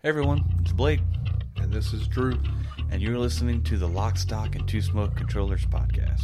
Hey everyone, it's Blake, And this is Drew. and you're listening to the Lock, Stock, and Two Smoke Controllers podcast.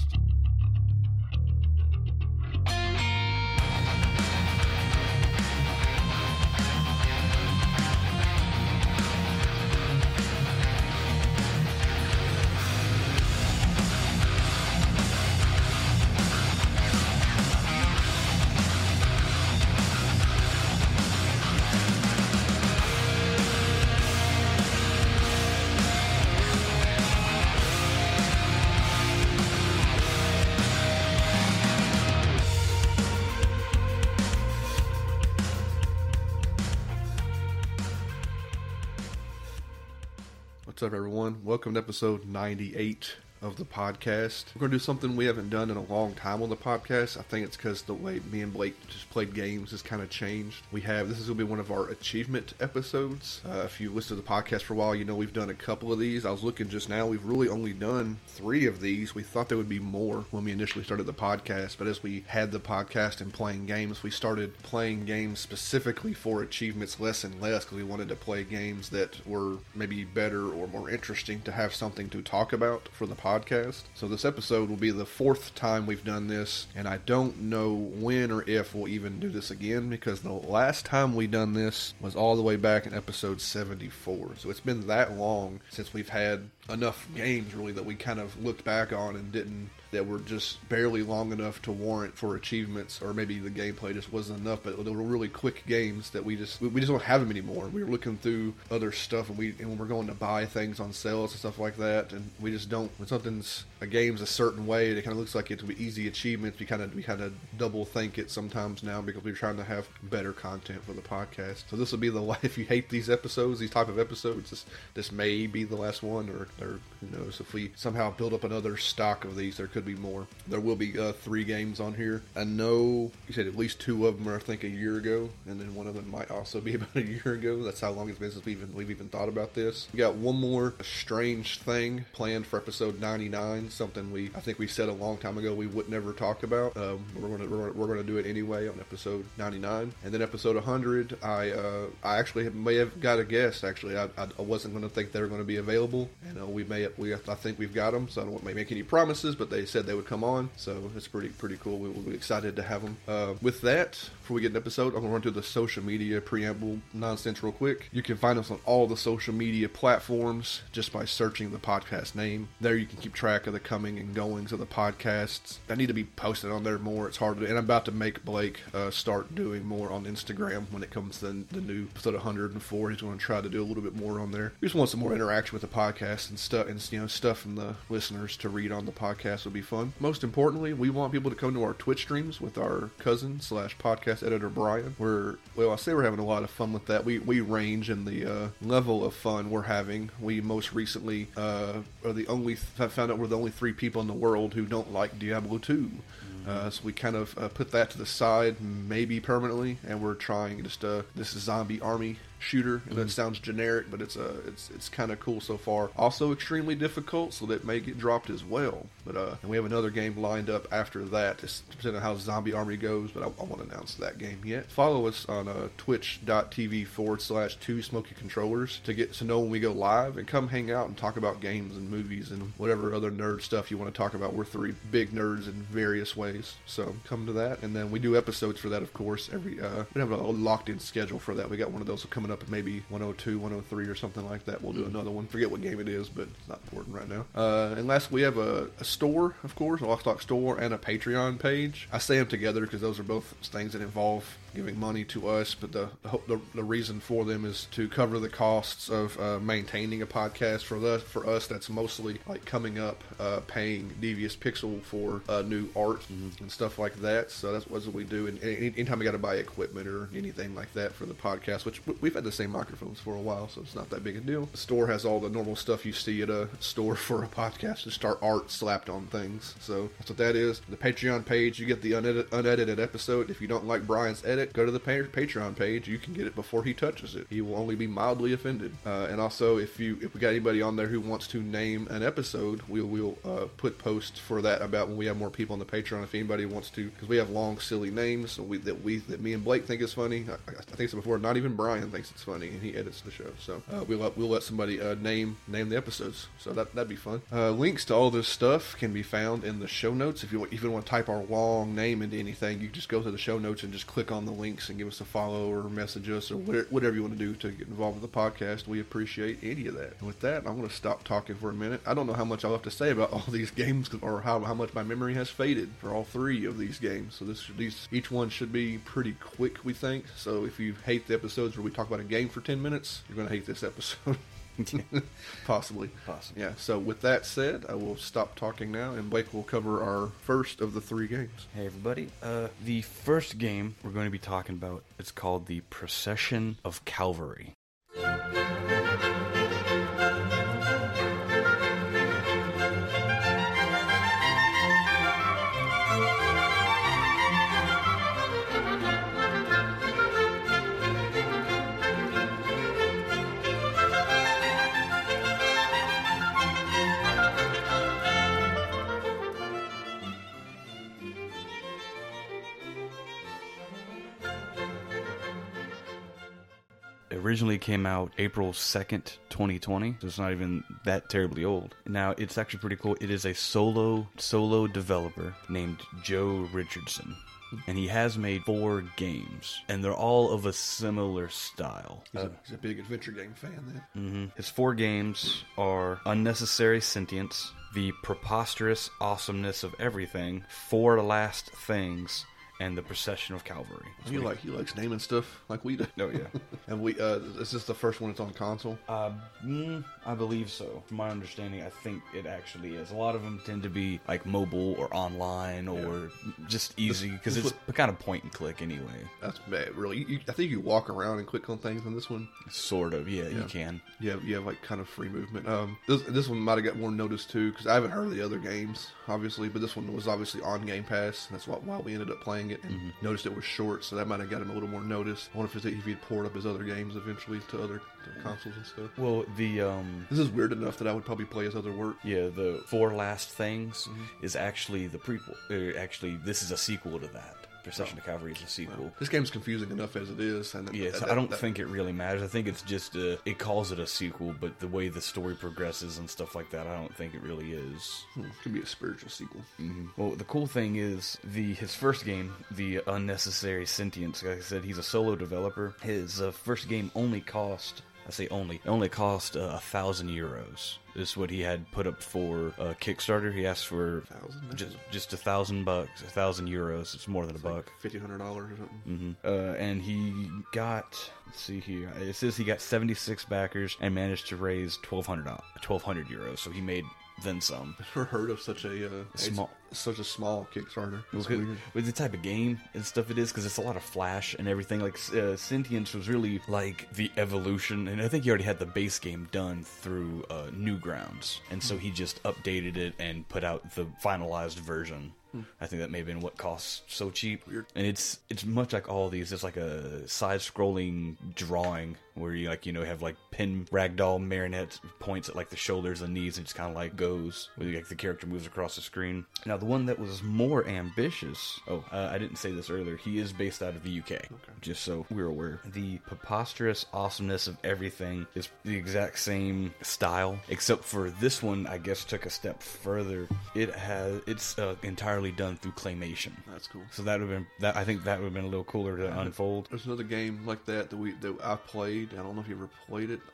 What's up, everyone? Welcome to episode 98 of the podcast. We're going to do something we haven't done in a long time on the podcast. I think it's because the way me and Blake just played games has kind of changed. This is going to be one of our achievement episodes. If you listen to the podcast for a while, you know we've done a couple of these. I was looking just now. We've really only done 3 of these. We thought there would be more when we initially started the podcast, but as we had the podcast and playing games, we started playing games specifically for achievements less and less because we wanted to play games that were maybe better or more interesting to have something to talk about for the podcast. So this episode will be the 4th time we've done this, and I don't know when or if we'll even do this again because the last time we done this was all the way back in episode 74. So it's been that long since we've had enough games really that we kind of looked back on and that were just barely long enough to warrant for achievements, or maybe the gameplay just wasn't enough, but they were really quick games that we just don't have them anymore. We were looking through other stuff and when we're going to buy things on sales and stuff like that, and we just don't, when a game's a certain way, it kind of looks like it's easy achievements, we kind of double think it sometimes now because we're trying to have better content for the podcast. So this will be if you hate these episodes, these type of episodes, this may be the last one, or who knows, if we somehow build up another stock of these, there could be more. There will be 3 games on here. I know you said at least 2 of them are, I think, a year ago, and then one of them might also be about a year ago. That's how long it's been since we've even thought about this. We got one more strange thing planned for episode 99, something I think we said a long time ago we would never talk about. We're gonna do it anyway on episode 99, and then episode 100. I actually may have got a guest. Actually, I wasn't going to think they were going to be available, and I think we've got them. So I don't want to make any promises, but they said they would come on, so it's pretty cool. We'll be excited to have them. With that, before we get an episode, I'm going to run through the social media preamble nonsense real quick. You can find us on all the social media platforms just by searching the podcast name. There you can keep track of the coming and goings of the podcasts. I need to be posted on there more. It's hard to, and I'm about to make Blake start doing more on Instagram when it comes to the new episode 104. He's going to try to do a little bit more on there. We just want some more interaction with the podcast and stuff, and stuff from the listeners to read on the podcast would be fun. Most importantly, we want people to come to our Twitch streams with our cousin / podcast editor Brian. I say we're having a lot of fun with that. We range in the level of fun we're having. We most recently found out we're the only 3 people in the world who don't like Diablo 2. So we kind of put that to the side, maybe permanently, and we're trying just this zombie army shooter. And that sounds generic, but it's kind of cool so far. Also extremely difficult, so that may get dropped as well. But and we have another game lined up after that, just depending on how Zombie Army goes. But I won't announce that game yet. Follow us on twitch.tv/2 Smoky Controllers to get to know when we go live, and come hang out and talk about games and movies and whatever other nerd stuff you want to talk about. We're 3 big nerds in various ways, so come to that. And then we do episodes for that, of course. We have a locked-in schedule for that. We got one of those coming up at maybe 102, 103 or something like that. We'll do another one. Forget what game it is, but it's not important right now. And last, we have a store, of course, a Lock Stock store, and a Patreon page. I say them together because those are both things that involve giving money to us, but the reason for them is to cover the costs of maintaining a podcast. For us, that's mostly like coming up, paying Devious Pixel for new art and stuff like that. So that's what we do. And anytime we got to buy equipment or anything like that for the podcast, which we've had the same microphones for a while, so it's not that big a deal. The store has all the normal stuff you see at a store for a podcast, just our art slapped on things. So that's what that is. The Patreon page, you get the unedited episode. If you don't like Brian's edit, it, go to the Patreon page. You can get it before he touches it. He will only be mildly offended. And also, if we got anybody on there who wants to name an episode, we'll put posts for that about when we have more people on the Patreon. If anybody wants to, because we have long, silly names that me and Blake think is funny. I think so before. Not even Brian thinks it's funny, and he edits the show. So we'll let somebody name the episodes. So that'd be fun. Links to all this stuff can be found in the show notes. If you want to type our long name into anything, you just go to the show notes and just click on the links and give us a follow or message us or whatever you want to do to get involved with the podcast. We appreciate any of that. And with that, I'm going to stop talking for a minute. I don't know how much I'll have to say about all these games or how much my memory has faded for all three of these games. So each one should be pretty quick, we think. So if you hate the episodes where we talk about a game for 10 minutes, you're going to hate this episode. Possibly. Yeah, so with that said, I will stop talking now, and Blake will cover our first of the three games. Hey everybody, the first game we're going to be talking about, it's called the Procession of Calvary. Originally came out April 2nd, 2020, so it's not even that terribly old. Now, it's actually pretty cool. It is a solo developer named Joe Richardson, and he has made 4 games, and they're all of a similar style. He's a big adventure game fan, then. His 4 games are Unnecessary Sentience, The Preposterous Awesomeness of Everything, 4 Last Things, and The Procession of Calvary. He likes naming stuff like we do. Oh, yeah. And is this the first one that's on console? I believe so. From my understanding, I think it actually is. A lot of them tend to be like mobile or online or just easy, because it's kind of point and click anyway. That's bad, really. I think you walk around and click on things in this one. Sort of, yeah. You can. Yeah, you have like kind of free movement. This one might have got more notice too, because I haven't heard of the other games, obviously, but this one was obviously on Game Pass. That's why we ended up playing it, and noticed it was short, so that might have got him a little more notice. I wonder if he'd poured up his other games eventually to other consoles and stuff. Well, this is weird enough that I would probably play his other work. Yeah, the 4 Last Things is actually the prequel. Actually, this is a sequel to that. Procession of Calvary is a sequel. Well, this game's confusing enough as it is. And I don't think it really matters. I think it's just it calls it a sequel, but the way the story progresses and stuff like that, I don't think it really is. Could be a spiritual sequel. Well, the cool thing is his first game, The Unnecessary Sentience. Like I said, he's a solo developer. His first game only cost. I say only. It only cost 1,000 euros. This is what he had put up for Kickstarter. He asked for just $1,000, 1,000 euros. It's more than a buck. $1,500 or something. And he got. Let's see here. It says he got 76 backers and managed to raise 1,200 euros. So he made then some. I've never heard of such a small Kickstarter. With the type of game and stuff it is, because it's a lot of flash and everything. Like Sentience was really like the evolution, and I think he already had the base game done through Newgrounds, and so he just updated it and put out the finalized version. I think that may have been what costs so cheap. Weird. And it's much like all these. It's like a side-scrolling drawing where you have like pin ragdoll marionette points at like the shoulders and knees and just kind of like goes where like the character moves across the screen. Now the one that was more ambitious. I didn't say this earlier. He is based out of the UK. Okay. Just so we're aware. The Preposterous Awesomeness of Everything is the exact same style, except for this one, I guess, took a step further. It's entirely done through claymation. That's cool. So that would have been I think that would have been a little cooler to unfold. There's another game like that I played. I don't know if you ever played it.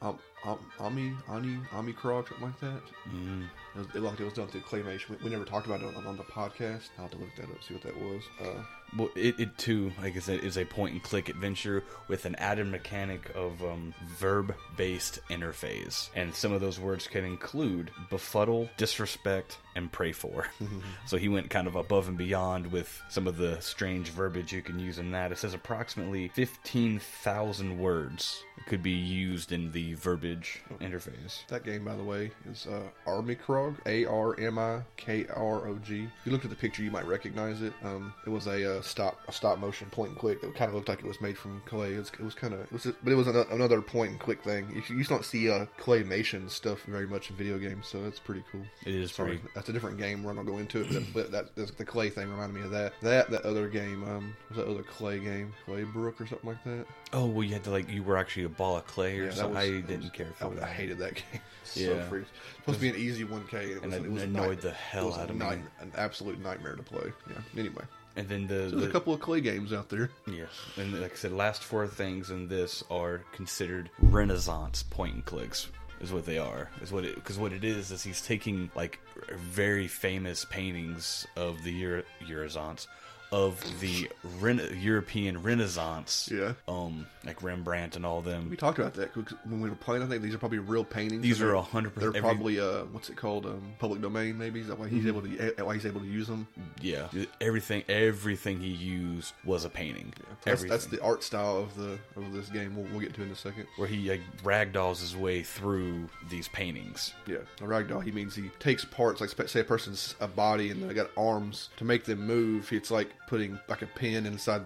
Omicron, something like that. It was done through claymation. We never talked about it on the podcast. I'll have to look that up, see what that was. Well, it too, like I said, is a point-and-click adventure with an added mechanic of verb-based interface. And some of those words can include befuddle, disrespect, and pray for. So he went kind of above and beyond with some of the strange verbiage you can use in that. It says approximately 15,000 words could be used in the verbiage interface. That game, by the way, is Armikrog, Armikrog. If you looked at the picture, you might recognize it. It was a a stop motion point and click that kind of looked like it was made from clay. It was kind of, but it was another point and click thing. You just don't see claymation stuff very much in video games, so that's pretty cool. It is pretty. That's a different game. We're not going to go into it, but the clay thing reminded me of that. That other game, was that other clay game, Claybrook or something like that? Oh, well, you had to you were actually a ball of clay or something. I didn't care for that. I hated that game. Yeah. It's supposed to be an easy 1K. And it annoyed the hell out of me. An absolute nightmare to play. Yeah. Anyway. And then there's a couple of clay games out there. Yeah. And like I said, last four things in this are considered Renaissance point and clicks. Is what they are. Because what it is he's taking like very famous paintings of the Renaissance, of the European Renaissance. Yeah. Like Rembrandt and all them. We talked about that when we were playing. I think these are probably real paintings. These are 100%. They're probably what's it called? Public domain. Maybe is that why he's able to use them? Yeah. Everything he used was a painting. Yeah. That's the art style of this game. We'll get to in a second. Where he ragdolls his way through these paintings. Yeah. A ragdoll. He means he takes parts, like say a person's a body and they got arms to make them move. It's like putting like a pin inside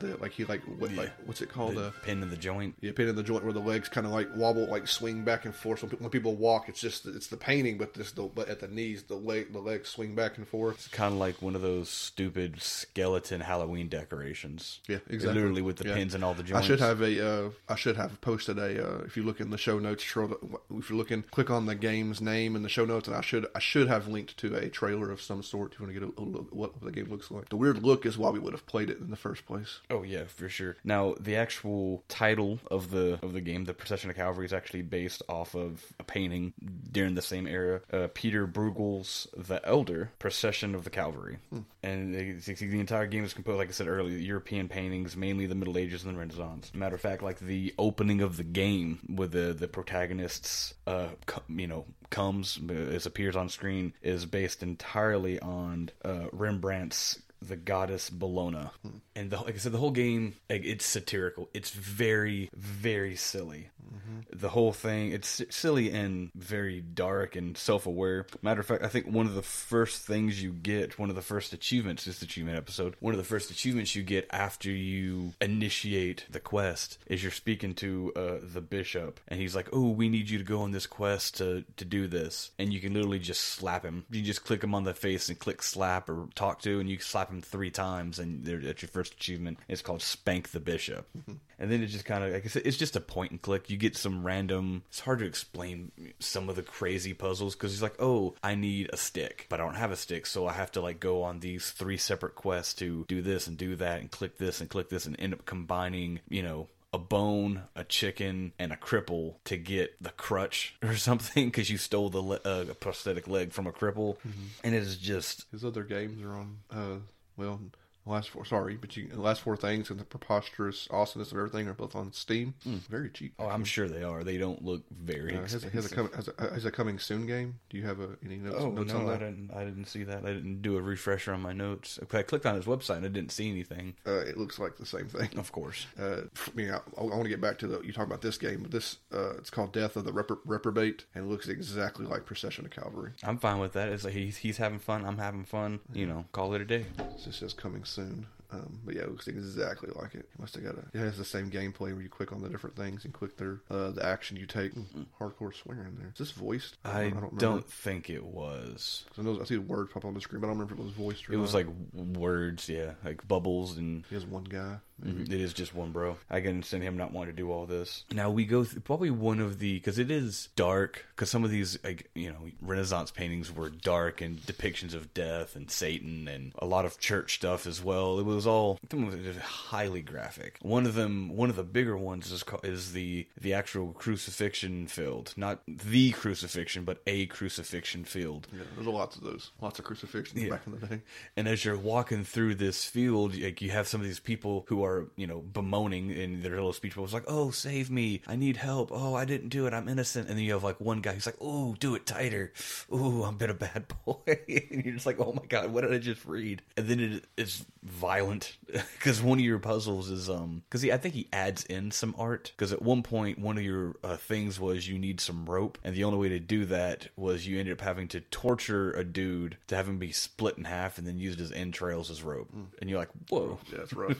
what's it called? The pin in the joint. Yeah, pin in the joint where the legs kind of like wobble, like swing back and forth. So when people walk, it's the painting, but at the knees, the legs swing back and forth. It's kind of like one of those stupid skeleton Halloween decorations. Yeah, exactly. Literally with the pins and all the joints. I should have posted if you look in the show notes, if you're looking, click on the game's name in the show notes, and I should have linked to a trailer of some sort if you want to get a look what the game looks like. The weird look is why we would have played it in the first place. Oh yeah, for sure. Now the actual title of the game, The Procession of Calvary, is actually based off of a painting during the same era, Peter Bruegel's The Elder, Procession of the Calvary. And the entire game is composed, like I said earlier, European paintings, mainly the Middle Ages and the Renaissance. Matter of fact, like the opening of the game with the protagonists appears on screen is based entirely on Rembrandt's The Goddess Bellona. And like I said, the whole game, it's satirical. It's very, very silly. The whole thing, it's silly and very dark and self-aware. Matter of fact, I think one of the first things you get, one of the first achievements, this achievement episode, one of the first achievements you get after you initiate the quest is you're speaking to the bishop, and he's like, oh, we need you to go on this quest to do this. And you can literally just slap him. You just click him on the face and click slap or talk to, and you slap him 3 times, and that's your first achievement. It's called Spank the Bishop. And then it just kind of, like I said, it's just a point and click. You get some random, it's hard to explain some of the crazy puzzles, because he's like, oh, I need a stick, but I don't have a stick, so I have to go on these 3 separate quests to do this and do that and click this and end up combining, a bone, a chicken, and a cripple to get the crutch or something, because you stole the prosthetic leg from a cripple. And it is just... His other games are on, the last 4 things and the preposterous awesomeness of everything are both on Steam. Very cheap. Oh, I'm sure they are. They don't look very expensive. Has a coming soon game? Do you have any notes? Notes on that? I didn't see that. I didn't do a refresher on my notes. I clicked on his website and I didn't see anything. It looks like the same thing. Of course. I want to get back to you talk about this game. But this it's called Death of the Reprobate, and it looks exactly like Procession of Calvary. I'm fine with that. It's like he's having fun. I'm having fun. Call it a day. This says coming soon. But yeah, it looks exactly like it. It has the same gameplay where you click on the different things and click the action you take. Hardcore swearing there. Is this voiced? I don't think it was. I see the word pop on the screen, but I don't remember if it was voiced or not. It was like words, yeah, like bubbles, and he has one guy. It is just one bro. I can understand him not wanting to do all this. Now we go through probably one of because it is dark, because some of these Renaissance paintings were dark and depictions of death and Satan and a lot of church stuff as well. It was all highly graphic. One of the bigger ones is the actual crucifixion field, not the crucifixion, but a crucifixion field. Yeah, there's lots of those, lots of crucifixions back in the day. And as you're walking through this field, you have some of these people who are, bemoaning in their little speech bubbles like, oh, save me, I need help, oh, I didn't do it, I'm innocent. And then you have like one guy who's like, oh, do it tighter, oh, I've been a bad boy. And you're just like, oh my god, what did I just read? And then it's violent because one of your puzzles is because I think he adds in some art, because at one point one of your things was you need some rope, and the only way to do that was you ended up having to torture a dude to have him be split in half and then used his entrails as rope. And you're like, whoa. Yeah, that's rough.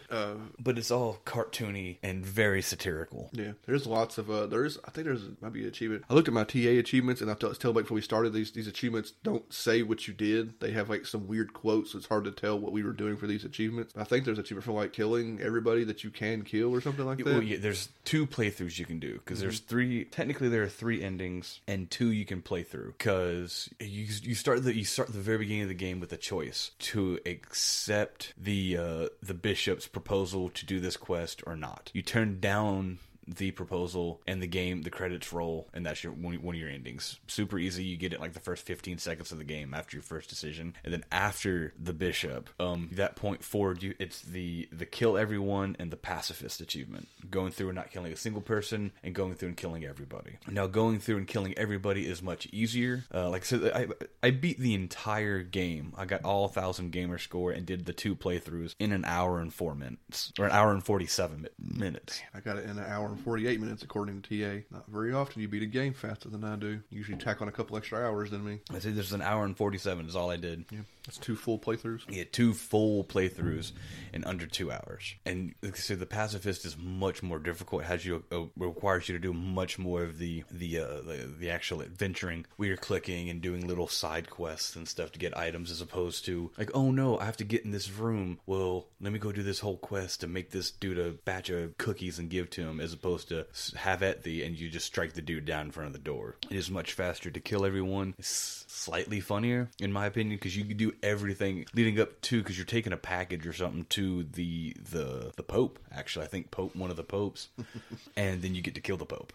But it's all cartoony and very satirical. Yeah, there's lots of I think there's might be an achievement. I looked at my TA achievements, and I was telling before we started, these achievements don't say what you did. They have like some weird quotes, so it's hard to tell what we were doing for these achievements. I think there's an achievement for like killing everybody that you can kill or something like that. Well, yeah, there's 2 playthroughs you can do, because there's 3. Technically, there are 3 endings, and 2 you can play through. Because you start at the very beginning of the game with a choice to accept the bishop's proposal to do this quest or not. You turn down the proposal, and the credits roll, and that's one of your endings. Super easy. You get it like the first 15 seconds of the game after your first decision, and then after the bishop, that point forward, it's the kill everyone and the pacifist achievement, going through and not killing a single person, and going through and killing everybody. Now, going through and killing everybody is much easier. Like I said, I beat the entire game. I got all 1,000 gamer score and did the 2 playthroughs in an hour and 4 minutes, or an hour and 47 minutes. I got it in an hour and 48 minutes according to TA. Not very often you beat a game faster than I do. Usually tack on a couple extra hours than me. I say there's an hour and 47 is all I did. Yeah, that's 2 full playthroughs. Yeah, 2 full playthroughs in under 2 hours. And like I said, the pacifist is much more difficult. It requires you to do much more of the actual adventuring, where you're clicking and doing little side quests and stuff to get items, as opposed to like, oh no, I have to get in this room. Well, let me go do this whole quest to make this dude a batch of cookies and give to him, as opposed to have at thee and you just strike the dude down in front of the door. It is much faster to kill everyone. It's slightly funnier, in my opinion, because you can do everything leading up to, because you're taking a package or something to the Pope. Actually, I think one of the popes, and then you get to kill the Pope.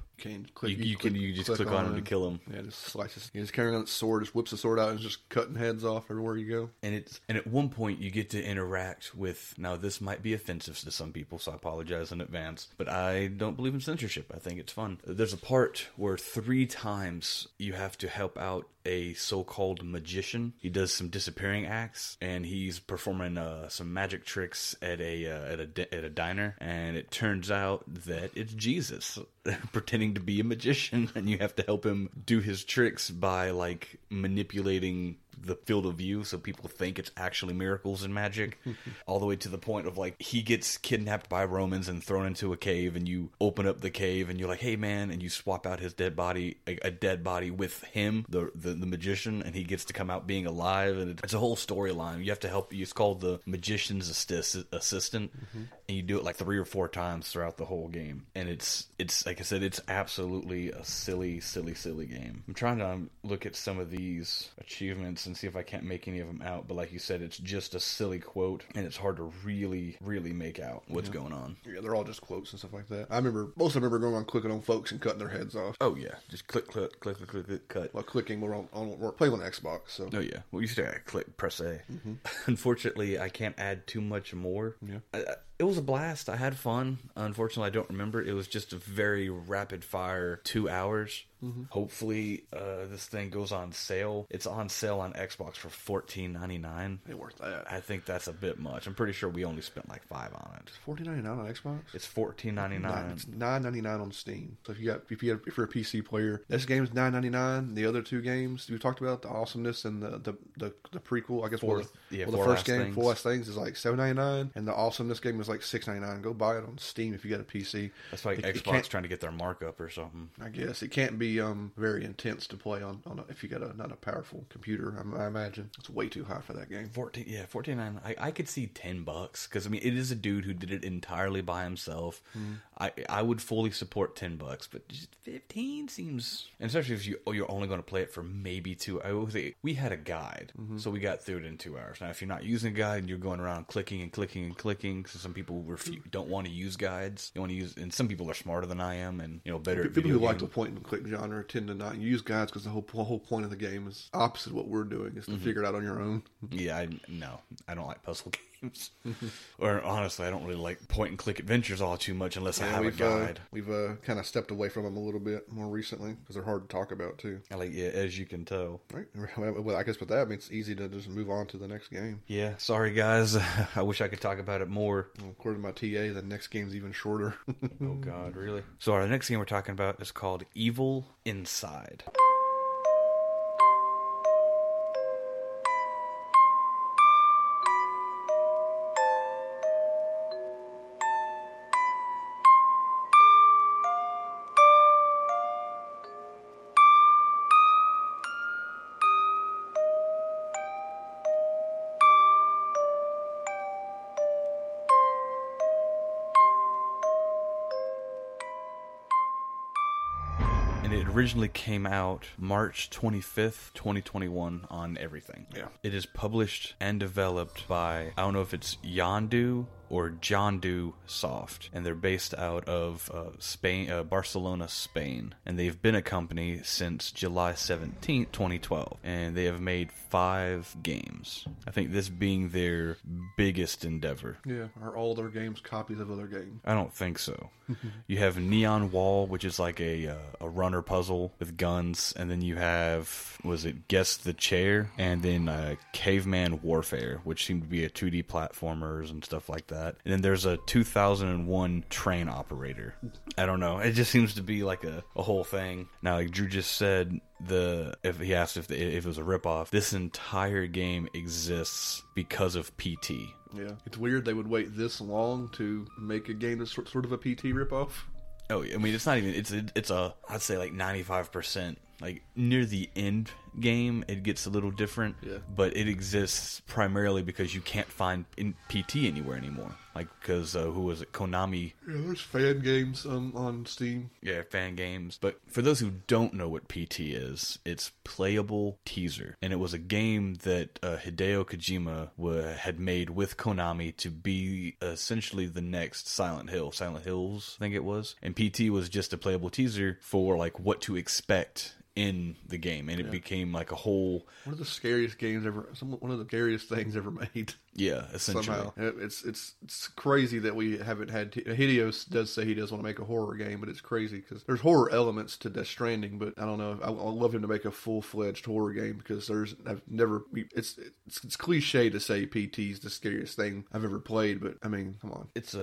You just click on him to kill him. Yeah, just slices. He's carrying on the sword, just whips the sword out and just cutting heads off everywhere you go. And at one point you get to interact with. Now this might be offensive to some people, so I apologize in advance. But I don't believe in censorship. I think it's fun. There's a part where 3 times you have to help out a so-called magician. He does some disappearing acts, and he's performing some magic tricks at a diner. And it turns out that it's Jesus pretending to be a magician, and you have to help him do his tricks by like manipulating the field of view so people think it's actually miracles and magic, all the way to the point of like he gets kidnapped by Romans and thrown into a cave, and you open up the cave and you're like, hey man, and you swap out his dead body, a dead body, with him, the magician, and he gets to come out being alive, and it's a whole storyline. You have to help. It's called the magician's assistant, and you do it like 3 or 4 times throughout the whole game, and it's like I said, it's absolutely a silly game. I'm trying to look at some of these achievements and see if I can't make any of them out, but like you said, it's just a silly quote, and it's hard to really make out what's going on. Yeah, they're all just quotes and stuff like that. I remember going on clicking on folks and cutting their heads off. Oh yeah, just click, cut. Well, clicking, we're playing on Xbox, so. Oh yeah, well you used to press A. Unfortunately, I can't add too much more. Yeah. It was a blast. I had fun. Unfortunately, I don't remember. It was just a very rapid fire 2 hours. Hopefully, this thing goes on sale. It's on sale on Xbox for $14.99. Ain't worth that. I think that's a bit much. I'm pretty sure we only spent like $5 on it. $14.99 on Xbox? It's $14.99. It's $9.99 on Steam. So if you're a PC player, this game's $9.99. The other 2 games we talked about, the Awesomeness and the prequel, I guess. The first game, Four Last Things, is like $7.99, and the Awesomeness game is like $6.99. Go buy it on Steam if you got a PC. That's like Xbox trying to get their markup or something. I guess it can't be very intense to play on if you got not a powerful computer. I imagine it's way too high for that game. $14.99. I could see $10 because I mean it is a dude who did it entirely by himself. I would fully support $10, but just 15 seems, and especially if you're only going to play it for maybe 2. I would say we had a guide, so we got through it in 2 hours. Now if you're not using a guide and you're going around clicking, so some people don't want to use guides. They want to use, and some people are smarter than I am, and better. People who like the point and click genre tend to not use guides because the whole point of the game is opposite of what we're doing, is to figure it out on your own. Yeah, I don't like puzzle games. Or honestly, I don't really like point and click adventures all too much unless I have a guide. We've kind of stepped away from them a little bit more recently because they're hard to talk about too. As you can tell. Right. Well, I guess with that, I mean, it's easy to just move on to the next game. Yeah, sorry guys. I wish I could talk about it more. Well, according to my TA, the next game's even shorter. Oh God, really? So our next game we're talking about is called Evil Inside. It originally came out March 25th, 2021 on everything. Yeah. It is published and developed by, I don't know if it's Yondu or Jondu Soft, and they're based out of Spain, Barcelona, Spain. And they've been a company since July 17th, 2012, and they have made 5 games. I think this being their biggest endeavor. Yeah. Are all their games copies of other games? I don't think so. You have Neon Wall, which is like a runner puzzle with guns, and then you have, Guess the Chair, and then Caveman Warfare, which seemed to be a 2D platformers and stuff like that. And then there's a 2001 Train Operator. I don't know. It just seems to be like a whole thing. Now, like Drew just said, if he asked if it was a ripoff, this entire game exists because of PT. Yeah. It's weird they would wait this long to make a game that's sort of a PT ripoff. Oh, I mean, it's not even, it's a, I'd say like 95%. Like, near the end game, it gets a little different. Yeah. But it exists primarily because you can't find PT anywhere anymore. Like, because, who was it? Konami. Yeah, there's fan games on Steam. Yeah, fan games. But for those who don't know what PT is, it's Playable Teaser. And it was a game that Hideo Kojima had made with Konami to be essentially the next Silent Hills, I think it was. And PT was just a playable teaser for, like, what to expect in the game, and it became like a whole one of the scariest games ever. One of the scariest things ever made. Yeah, essentially. Somehow. It's crazy that we haven't had. Hideo does say he does want to make a horror game, but it's crazy because there's horror elements to Death Stranding. But I don't know. I'd love him to make a full-fledged horror game because I've never. It's cliche to say PT's the scariest thing I've ever played, but I mean, come on. It's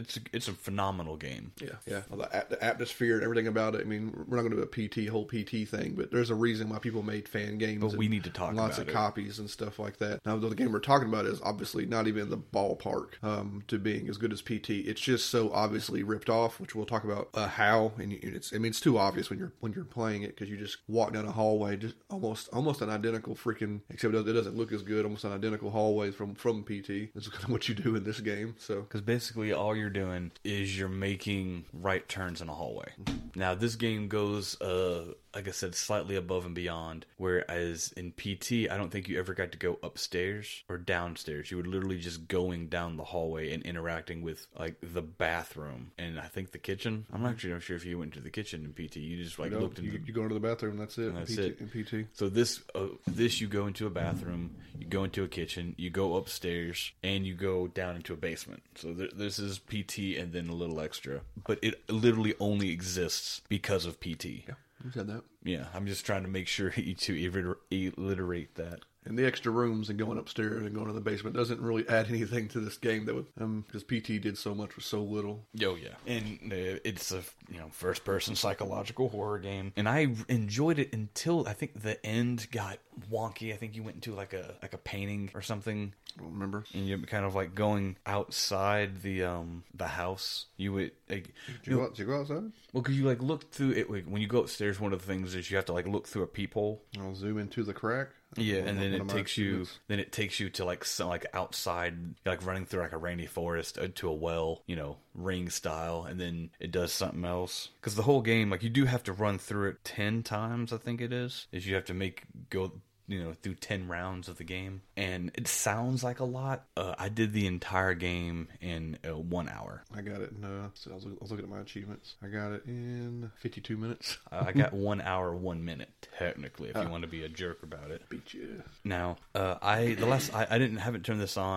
a phenomenal game. Yeah. Well, the atmosphere and everything about it. I mean, we're not going to do a whole PT thing, but there's a reason why people made fan games. But we need to talk about lots of copies and stuff like that. Now, the game we're talking about is obviously not even in the ballpark to being as good as PT. It's just so obviously ripped off, which we'll talk about how. And it's too obvious when you're playing it because you just walk down a hallway, just almost an identical freaking, except it doesn't look as good. Almost an identical hallway from PT. That's kind of what you do in this game. So because basically all you're doing is you're making right turns in a hallway. Now this game goes like I said, slightly above and beyond. Whereas in PT, I don't think you ever got to go upstairs or downstairs. You were literally just going down the hallway and interacting with like the bathroom and I think the kitchen. I'm not actually not sure if you went to the kitchen in PT. You just like looked into. You go into the bathroom. That's it. That's it. In PT. So this you go into a bathroom, you go into a kitchen, you go upstairs, and you go down into a basement. So this is PT and then a little extra, but it literally only exists because of PT. Yeah. You said that. Yeah, I'm just trying to make sure to alliterate that. And the extra rooms and going upstairs and going to the basement doesn't really add anything to this game that would, because PT did so much with so little. Oh yeah, and it's a first-person psychological horror game, and I enjoyed it until I think the end got wonky. I think you went into like a painting or something. I don't remember. And you're kind of like going outside the house. You would like. Did you go outside? Well, because you like look through it. Like, when you go upstairs, one of the things is you have to like look through a peephole. I'll zoom into the crack. Yeah, and then it takes you. Then it takes you to like outside, like running through like a rainy forest to a well, Ring style, and then it does something else. Because the whole game, like you do have to run through it 10 times. I think it is you have to go through 10 rounds of the game. And it sounds like a lot. I did the entire game in 1 hour. I got it in, so I was looking at my achievements. I got it in 52 minutes. I got 1 hour, 1 minute, technically, if you want to be a jerk about it. Beat you. Now, I haven't turned this on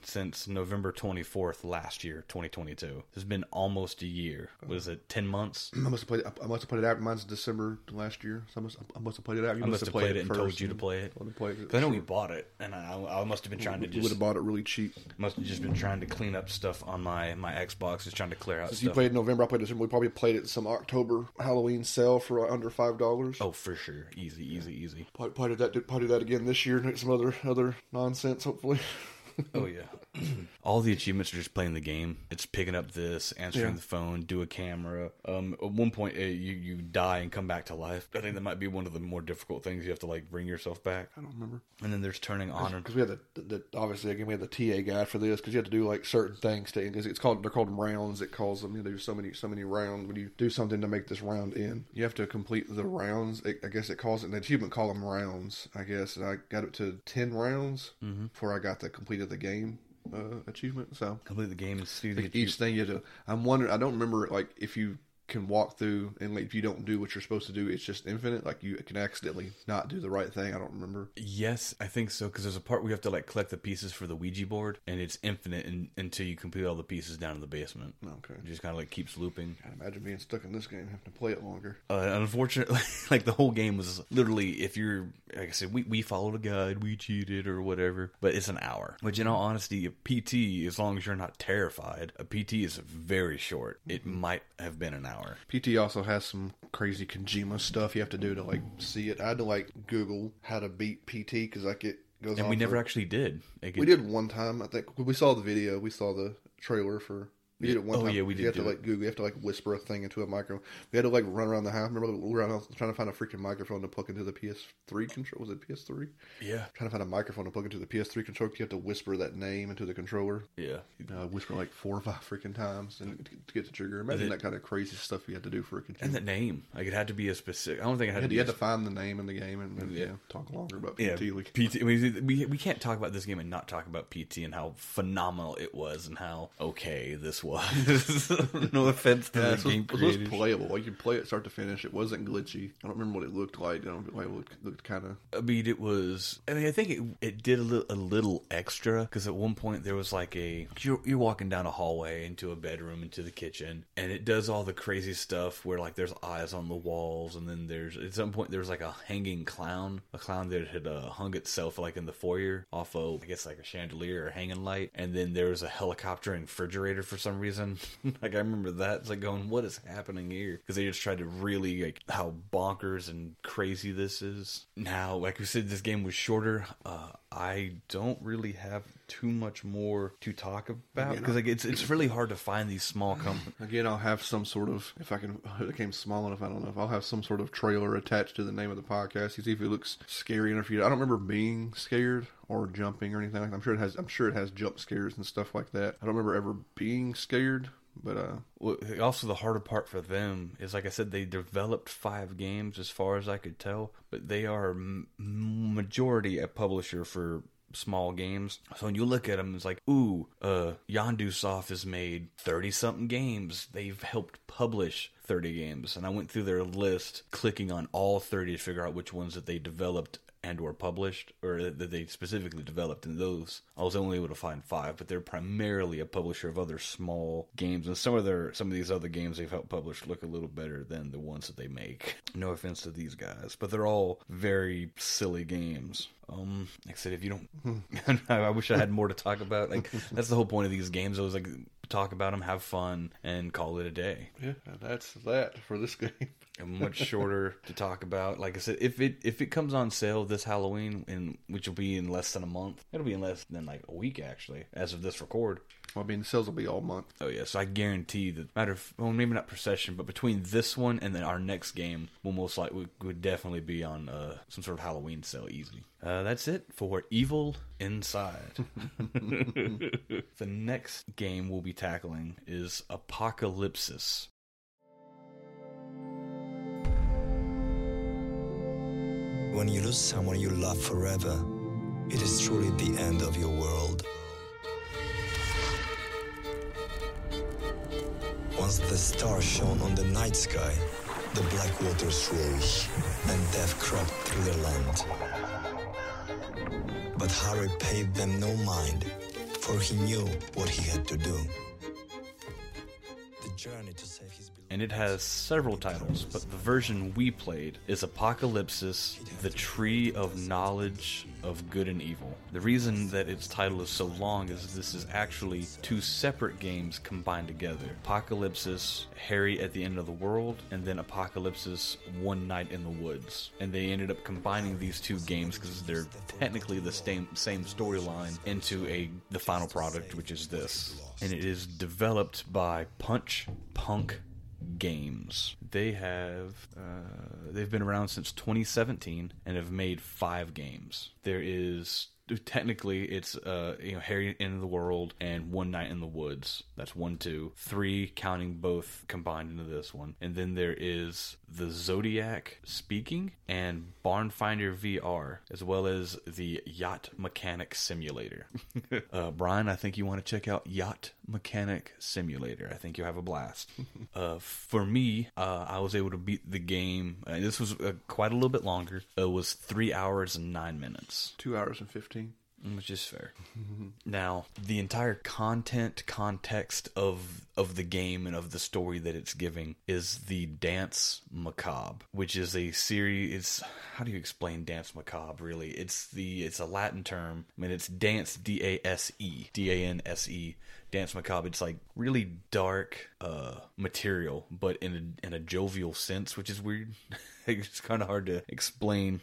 since November 24th last year, 2022. It's been almost a year. What is it, 10 months? I must have played it after. Mine's December last year, so I must have played it after. You I must have played it and first told you to play it. Because I know we bought it, and I must have been trying to You would have bought it really cheap. Must have just been trying to clean up stuff on my Xbox, just trying to clear out Since stuff. you played in November, I played December. We probably played it some October Halloween sale for under $5. Oh, for sure. Easy. Probably do that again this year. Some other nonsense, hopefully. Oh, yeah. All the achievements are just playing the game. It's picking up this, answering the phone, do a camera. At one point, you die and come back to life. I think that might be one of the more difficult things. You have to, like, bring yourself back. I don't remember. And then there's turning on. Because we had obviously, again, we had the TA guide for this, because you have to do, like, certain things. They're called rounds, it calls them. You know, there's so many rounds. When you do something to make this round end, you have to complete the rounds. I guess it calls it, the achievement call them rounds, I guess. And I got it to 10 rounds before I got the completed the game achievement. So complete the game and see the each thing you have to. I'm wondering. I don't remember, like, if you can walk through and, like, if you don't do what you're supposed to do, it's just infinite. Like, you can accidentally not do the right thing. I don't remember. Yes, I think so, because there's a part where you have to, like, collect the pieces for the Ouija board, and it's infinite until you complete all the pieces down in the basement. Okay. It just kind of, like, keeps looping. Can't imagine being stuck in this game, having to play it longer. Unfortunately, like, the whole game was literally, if you're, like I said, we followed a guide, we cheated or whatever, but it's an hour. Which, in all honesty, a PT, as long as you're not terrified, a PT is very short. It might have been an hour. PT also has some crazy Kojima stuff you have to do to, like, see it. I had to, like, Google how to beat PT, because, like, it goes on. And we never actually did. We did one time, I think. We saw the video. We saw the trailer for... We did it one time. Yeah, we did. You have to, like, Google. You have to, like, whisper a thing into a microphone. We had to, like, run around the house. Remember, we were around trying to find a freaking microphone to plug into the PS3 controller. Was it PS3? Yeah. Trying to find a microphone to plug into the PS3 controller. You have to whisper that name into the controller. Yeah. Whisper, like, 4 or 5 freaking times and to get the trigger. Imagine that kind of crazy stuff you had to do for a controller. And the name. Like, it had to be a specific... I don't think it had to be... You had to find the name in the game and talk longer about PT. Yeah, PT. I mean, we can't talk about this game and not talk about PT and how phenomenal it was and how okay this was. No offense to the game creators. It was playable. Like, you could play it start to finish. It wasn't glitchy. I don't remember what it looked like. It looked kind of... I mean, it was... I mean, I think it did a little extra, because at one point there was like a... You're walking down a hallway into a bedroom, into the kitchen, and it does all the crazy stuff where, like, there's eyes on the walls, and then at some point there's like a hanging clown. A clown that had hung itself, like, in the foyer off of, I guess, like a chandelier or hanging light, and then there was a helicopter and refrigerator for some reason. Like, I remember that. It's like going, what is happening here? Because they just tried to really, like, how bonkers and crazy this is. Now, like we said, this game was shorter. I don't really have too much more to talk about, because, like, it's really hard to find these small companies. Again, I'll have some sort of, if it came small enough, I don't know, if I'll have some sort of trailer attached to the name of the podcast. You see if it looks scary enough for you. I don't remember being scared or jumping or anything like that. I'm sure it has jump scares and stuff like that. I don't remember ever being scared. But also the harder part for them is, like I said, they developed 5 games as far as I could tell, but they are majority a publisher for small games. So when you look at them, it's like, ooh, Yondu Soft has made 30-something games. They've helped publish 30 games. And I went through their list, clicking on all 30 to figure out which ones that they developed and or published, or that they specifically developed. In those, I was only able to find 5, but they're primarily a publisher of other small games, and some of these other games they've helped publish look a little better than the ones that they make. No offense to these guys, but they're all very silly games. Like I said, if you don't, I wish I had more to talk about. Like, that's the whole point of these games. I was like, talk about them, have fun, and call it a day. Yeah, and that's that for this game. And much shorter to talk about. Like I said, if it comes on sale this Halloween, which will be in less than a month, it'll be in less than like a week actually, as of this record. Well, I mean, the sales will be all month. Oh yeah, so I guarantee that maybe not Procession, but between this one and then our next game, will most likely would definitely be on some sort of Halloween sale, easy. That's it for Evil Inside. The next game we'll be tackling is Apocalypsis. When you lose someone you love forever, it is truly the end of your world. Once the stars shone on the night sky, the black waters rose, and death crept through the land. But Harry paid them no mind. for he knew what he had to do. The journey to save his beloved... And it has several titles, but the version we played is Apocalypsis, the Tree of Knowledge of Good and Evil. The reason that its title is so long is this is actually two separate games combined together. Apocalypsis, Harry at the End of the World, and then Apocalypsis, One Night in the Woods. And they ended up combining these two games because they're technically the same storyline into the final product, which is this. And it is developed by Punch Punk Games. They've been around since 2017 and have made 5 games. There is technically it's Harry in the World and One Night in the Woods. That's 1, 2, 3 counting both combined into this one. And then there is the Zodiac Speaking and Barnfinder VR, as well as the Yacht Mechanic Simulator. Brian, I think you want to check out Yacht Mechanic Simulator. I think you'll have a blast. For me, I was able to beat the game. This was quite a little bit longer. It was 3 hours and 9 minutes. 2 hours and 15. Which is fair. Now, the entire context of the game and of the story that it's giving is the Dance Macabre, which is a series. How do you explain Dance Macabre? Really, it's a Latin term. I mean, it's dance, D-A-S-E, D-A-N-S-E. Dance Macabre. It's like really dark material, but in a jovial sense, which is weird. It's kind of hard to explain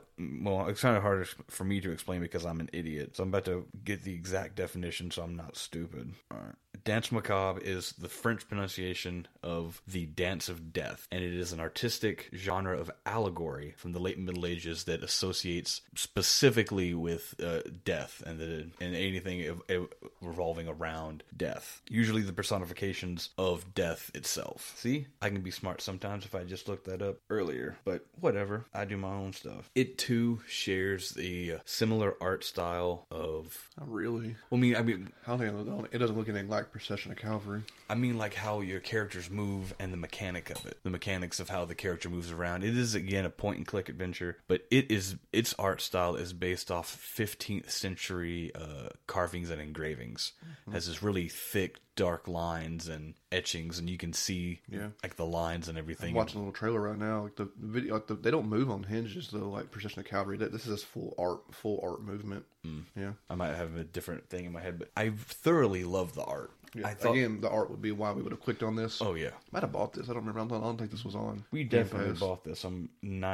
it's kind of hard for me to explain because I'm an idiot. So I'm about to get the exact definition so I'm not stupid. All right. Dance Macabre is the French pronunciation of the Dance of Death, and it is an artistic genre of allegory from the late Middle Ages that associates specifically with death and anything revolving around death. Usually the personifications of death itself. See? I can be smart sometimes if I just looked that up earlier, but whatever. I do my own stuff. It too shares the similar art style of... Not really. I mean, it doesn't look anything like Procession of Calvary. I mean, like how your characters move and the mechanic of it. The mechanics of how the character moves around. It is, again, a point-and-click adventure, but its art style is based off 15th century carvings and engravings. Mm-hmm. Has this really thick, dark lines and etchings, and you can see like the lines and everything. I'm watching a little trailer right now. Like the video, like they don't move on hinges though, like Procession of Calvary. This is full art movement. Yeah, I might have a different thing in my head, but I thoroughly love the art. Yeah. Again, the art would be why we would have clicked on this. Oh yeah, might have bought this. I don't remember. I don't think this was on. We definitely bought this. I'm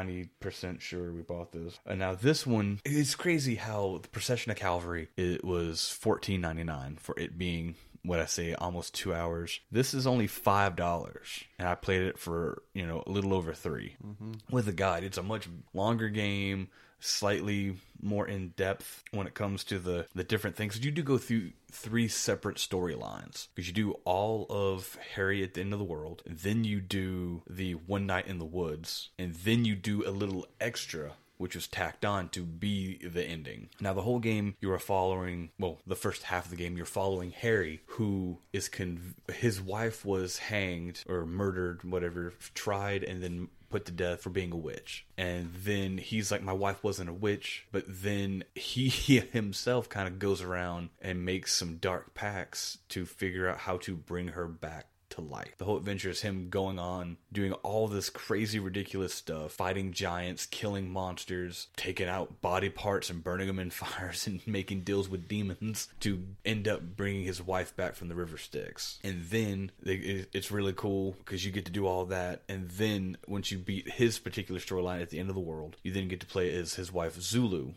90% sure we bought this. And now this one, it's crazy how the Procession of Calvary, it was $14.99 for it being, what I say, almost 2 hours. This is only $5, and I played it for a little over 3 with a guide. It's a much longer game, slightly more in depth when it comes to the different things. You do go through 3 separate storylines because you do all of Harry at the End of the World, and then you do the One Night in the Woods, and then you do a little extra which was tacked on to be the ending. Now, the whole game, you are following, the first half of the game, you're following Harry, who is his wife was hanged or murdered, whatever, tried, and then put to death for being a witch. And then he's like, my wife wasn't a witch, but then he himself kind of goes around and makes some dark pacts to figure out how to bring her back to life. The whole adventure is him going on, doing all this crazy, ridiculous stuff, fighting giants, killing monsters, taking out body parts and burning them in fires and making deals with demons to end up bringing his wife back from the River Styx. And then it's really cool because you get to do all that. And then once you beat his particular storyline at the End of the World, you then get to play as his wife Zula.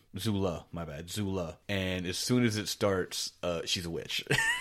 And as soon as it starts, she's a witch.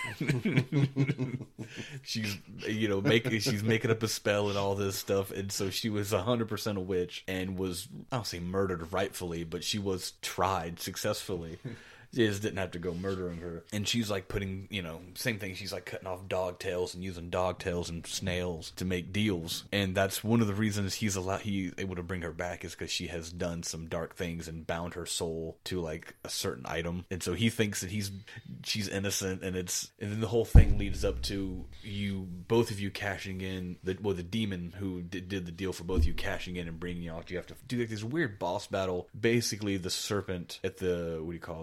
She's she's making up a spell and all this stuff, and so she was 100% a witch and was, I don't say murdered rightfully, but she was tried successfully. She just didn't have to go murdering her. And she's like putting, same thing. She's like cutting off dog tails and using dog tails and snails to make deals. And that's one of the reasons he's able to bring her back is because she has done some dark things and bound her soul to like a certain item. And so he thinks that she's innocent, and then the whole thing leads up to both of you cashing in the demon who did the deal for both of you cashing in and bringing you out. You have to do like this weird boss battle. Basically, the serpent at the, what do you call it? The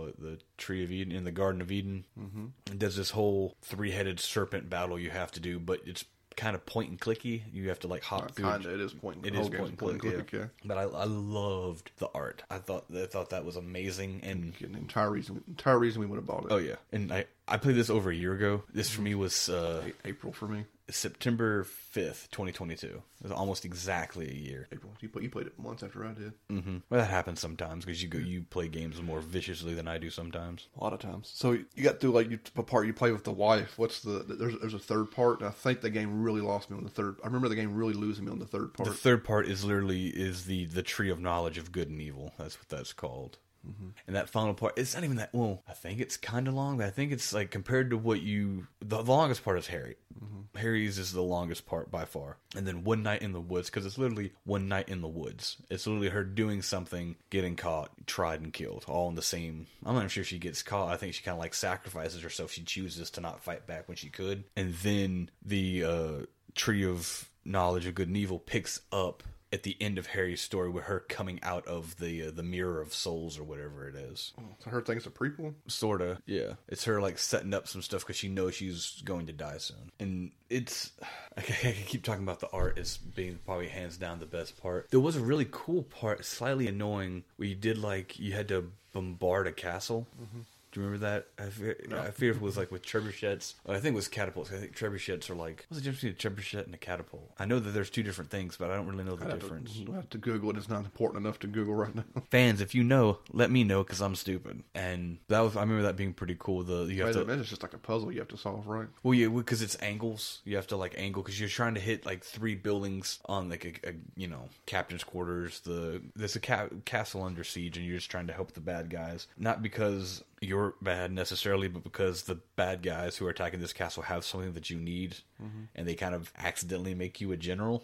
Tree of Eden, in the Garden of Eden. Mm-hmm. It does this whole 3-headed serpent battle you have to do, but it's kind of point and clicky. You have to like hop through. Kinda, it is point and click. Yeah. But I loved the art. I thought that was amazing, and the entire reason we would have bought it. Oh yeah, and I played this over a year ago. This for me was April for me. September 5th, 2022. It was almost exactly a year. April. You played it months after I did. Mm-hmm. Well, that happens sometimes because you play games more viciously than I do sometimes. A lot of times. So you got through like a part you play with the wife. What's there's a third part, and I think the game really lost me on the third. I remember the game really losing me on the third part. The third part is literally the tree of knowledge of good and evil. That's what that's called. Mm-hmm. And that final part, it's not even that, well, I think it's kind of long, but I think it's like compared to the longest part is Harry. Mm-hmm. Harry's is the longest part by far. And then One Night in the Woods, because it's literally One Night in the Woods. It's literally her doing something, getting caught, tried, and killed, all in the same. I'm not sure she gets caught. I think she kind of like sacrifices herself. She chooses to not fight back when she could. And then the Tree of Knowledge of Good and Evil picks up at the end of Harry's story with her coming out of the Mirror of Souls or whatever it is. So her thing's a prequel? Sorta, yeah. It's her like setting up some stuff because she knows she's going to die soon. And it's... I can keep talking about the art as being probably hands down the best part. There was a really cool part, slightly annoying, where you had to bombard a castle. Mm-hmm. Do you remember that? I fear it was like with trebuchets. I think it was catapults. I think trebuchets are like... What's the difference between a trebuchet and a catapult? I know that there's two different things, but I don't really know the difference. I have to Google it. It's not important enough to Google right now. Fans, if you know, let me know because I'm stupid. And I remember that being pretty cool. It's just like a puzzle you have to solve, right? Well, yeah, because it's angles. You have to like angle because you're trying to hit like 3 buildings on like a captain's quarters. There's a castle under siege, and you're just trying to help the bad guys. Not because you're bad necessarily, but because the bad guys who are attacking this castle have something that you need, and they kind of accidentally make you a general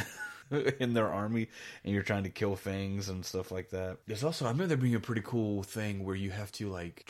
in their army, and you're trying to kill things and stuff like that. There's also, I remember there being a pretty cool thing where you have to like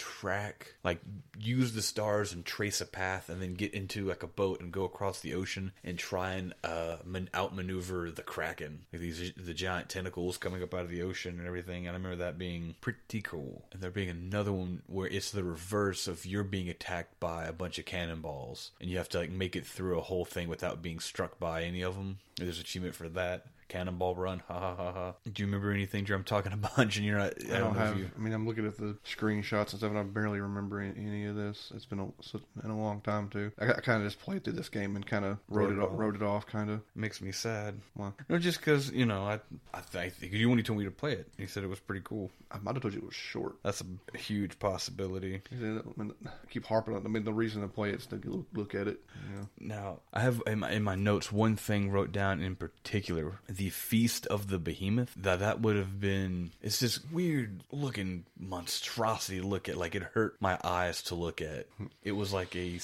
use the stars and trace a path, and then get into like a boat and go across the ocean and try and outmaneuver the Kraken, like the giant tentacles coming up out of the ocean and everything. And I remember that being pretty cool. And there being another one where it's the reverse of you're being attacked by a bunch of cannonballs, and you have to like make it through a whole thing without being struck by any of them. There's an achievement for that. Cannonball Run, ha ha ha ha. Do you remember anything, Drew? I'm talking a bunch, and you're not. I don't have. I mean, I'm looking at the screenshots and stuff, and I barely remember any of this. It's been a long time too. I kind of just played through this game and kind of wrote it off. Kind of makes me sad. Why? No, just because I think you only told me to play it. You said it was pretty cool. I might have told you it was short. That's a huge possibility. I keep harping on it. I mean, the reason to play it is to look at it. Now, I have in my notes one thing wrote down in particular: the Feast of the Behemoth. That would have been... It's this weird looking monstrosity to look at. Like, it hurt my eyes to look at. It was like a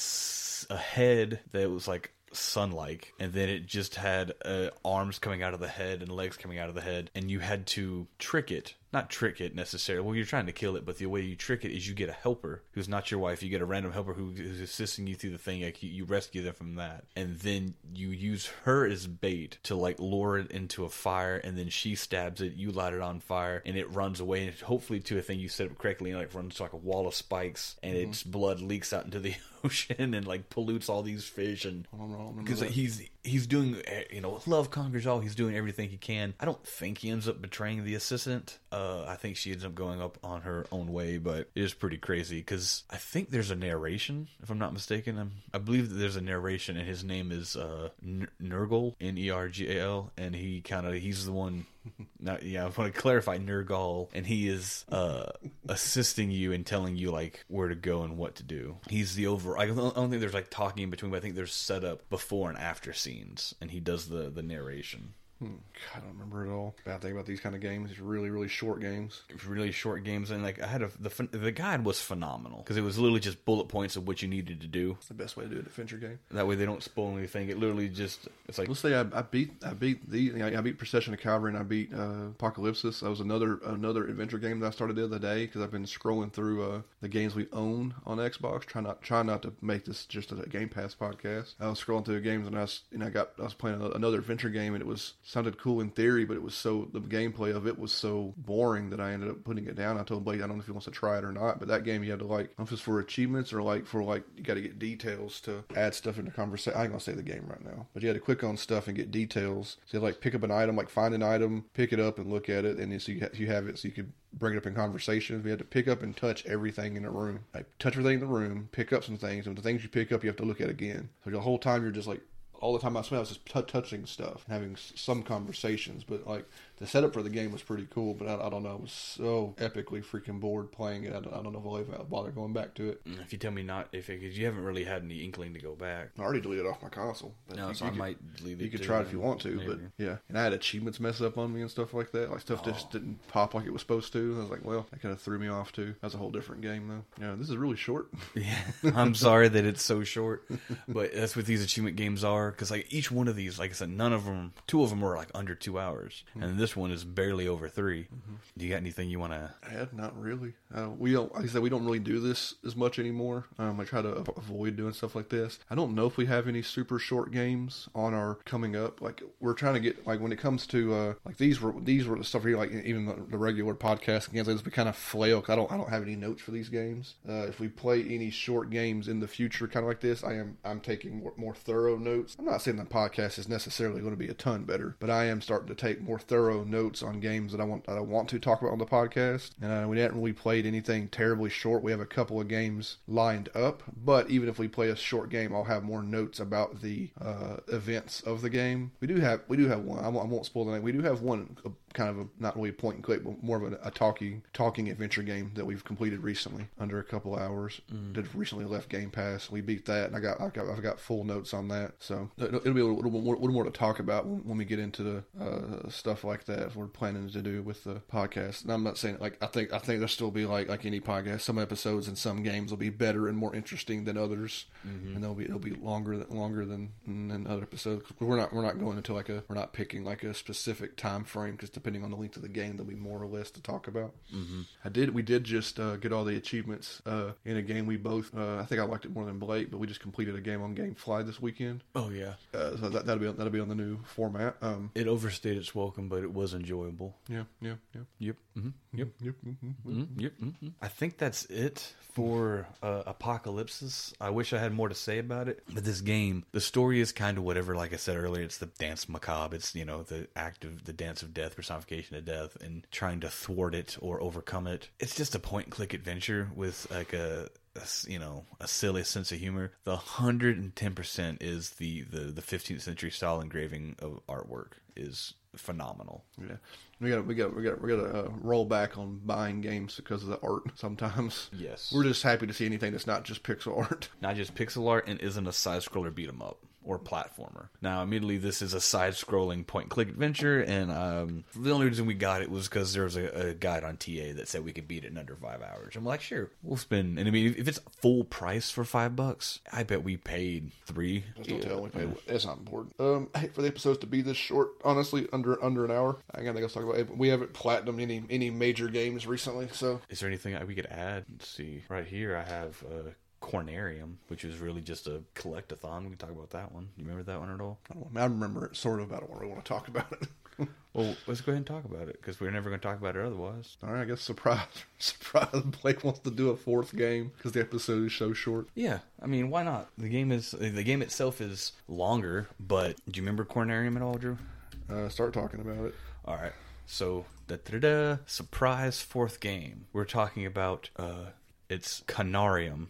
head that was like sun-like, and then it just had arms coming out of the head and legs coming out of the head, and you had to trick it. Not trick it necessarily. Well, you're trying to kill it, but the way you trick it is you get a helper who's not your wife. You get a random helper who's assisting you through the thing. Like you rescue them from that, and then you use her as bait to like lure it into a fire, and then she stabs it. You light it on fire, and it runs away. And hopefully to a thing you set up correctly, and like runs to like a wall of spikes, and its blood leaks out into the ocean and like pollutes all these fish. And because he's doing, love conquers all. He's doing everything he can. I don't think he ends up betraying the assistant. I think she ends up going up on her own way, but it is pretty crazy because I think there's a narration, if I'm not mistaken. I believe that there's a narration, and his name is Nergal, Nergal, and he's the one. I want to clarify Nergal, and he is assisting you and telling you like where to go and what to do. He's the I don't think there's like talking in between, but I think there's setup before and after scenes, and he does the narration. I don't remember it all. Bad thing about these kind of games, these really, really short games. Really short games, and like I had the guide was phenomenal because it was literally just bullet points of what you needed to do. It's the best way to do an adventure game. That way they don't spoil anything. It literally it's like, let's say I beat Procession of Calvary, and I beat Apocalypsis. That was another adventure game that I started the other day because I've been scrolling through the games we own on Xbox. Try not to make this just a Game Pass podcast. I was scrolling through the games, and I was playing another adventure game, and it was sounded cool in theory, but the gameplay of it was so boring that I ended up putting it down. I told Blake I don't know if he wants to try it or not, but that game you had to I don't know if it's for achievements or you got to get details to add stuff into conversation. I ain't gonna say the game right now, but you had to click on stuff and get details. So you had to pick up an item, find an item, pick it up and look at it, and then so you have it so you could bring it up in conversation. We had to pick up and touch everything in the room. Touch everything in the room, pick up some things, and the things you pick up you have to look at again. So the whole time you're just all the time I spent, I was just touching stuff and having some conversations. But the setup for the game was pretty cool. But I don't know, I was so epically freaking bored playing it. I don't know if I'll bother going back to it. If you tell me not, because you haven't really had any inkling to go back. I already deleted it off my console. No, so I might delete it. You could try it if you want to, but yeah. And I had achievements mess up on me and stuff like that. Stuff just didn't pop like it was supposed to. I was like, well, that kind of threw me off too. That's a whole different game though. Yeah, this is really short. Yeah, I'm sorry that it's so short, but that's what these achievement games are. Because each one of these, like I said, two of them were under 2 hours, and this one is barely over 3. Mm-hmm. Do you got anything you want to add? Not really. We don't, like I said, we don't really do this as much anymore. I try to avoid doing stuff like this. I don't know if we have any super short games on our coming up. We're trying to get when it comes to these were the stuff here. Even the regular podcast games, we kind of flail. I don't have any notes for these games. If we play any short games in the future, kind of like this, I'm taking more thorough notes. I'm not saying the podcast is necessarily going to be a ton better, but I am starting to take more thorough notes on games that I want to talk about on the podcast. And we haven't really played anything terribly short. We have a couple of games lined up, but even if we play a short game, I'll have more notes about the events of the game. We do have one. I won't spoil the name. We do have one kind of not really a point and click, but more of a talking adventure game that we've completed recently under a couple hours. That recently left Game Pass. We beat that, and I've got full notes on that. So it'll be a little more to talk about when we get into the stuff like that. If we're planning to do with the podcast, and I'm not saying I think there'll still be like any podcast. Some episodes and some games will be better and more interesting than others, and it'll be longer than other episodes. We're not going into we're not picking a specific time frame, because depending on the length of the game, there'll be more or less to talk about. Mm-hmm. We did just get all the achievements in a game we both. I think I liked it more than Blake, but we just completed a game on GameFly this weekend. Oh yeah. So that'll be on the new format. It overstayed its welcome, but it was enjoyable. Yeah. Yep. Mm-hmm. Yep. Mm-hmm. Yep. Mm-hmm. I think that's it for Apocalypsis. I wish I had more to say about it, but this game, the story is kind of whatever. Like I said earlier, it's the dance macabre. It's the dance of death, personification of death, and trying to thwart it or overcome it. It's just a point and click adventure with a silly sense of humor. The 110% is the 15th century style engraving of artwork is phenomenal. Yeah, we got to roll back on buying games because of the art. Sometimes, yes, we're just happy to see anything that's not just pixel art, not just pixel art, and isn't a side scroller beat 'em up or platformer. Now, admittedly, this is a side-scrolling point-and-click adventure, and the only reason we got it was because there was a guide on TA that said we could beat it in under 5 hours. I'm like, sure, we'll spend. And I mean, if it's full price for $5, I bet we paid $3. Don't tell we paid. It's not important. I hate for the episodes to be this short. Honestly, under an hour. I gotta talk about it. We haven't platinumed any major games recently. So, is there anything we could add? Let's see. Right here, I have. Cornarium, which is really just a collectathon. We can talk about that one. You remember that one at all? I remember it sort of, but I don't really want to talk about it. Well, let's go ahead and talk about it, because we're never going to talk about it otherwise. All right, I guess surprise, Blake wants to do a 4th game because the episode is so short. Yeah, I mean, why not? The game itself is longer, but do you remember Cornarium at all, Drew? Start talking about it. All right, so surprise 4th game. We're talking about it's Canarium.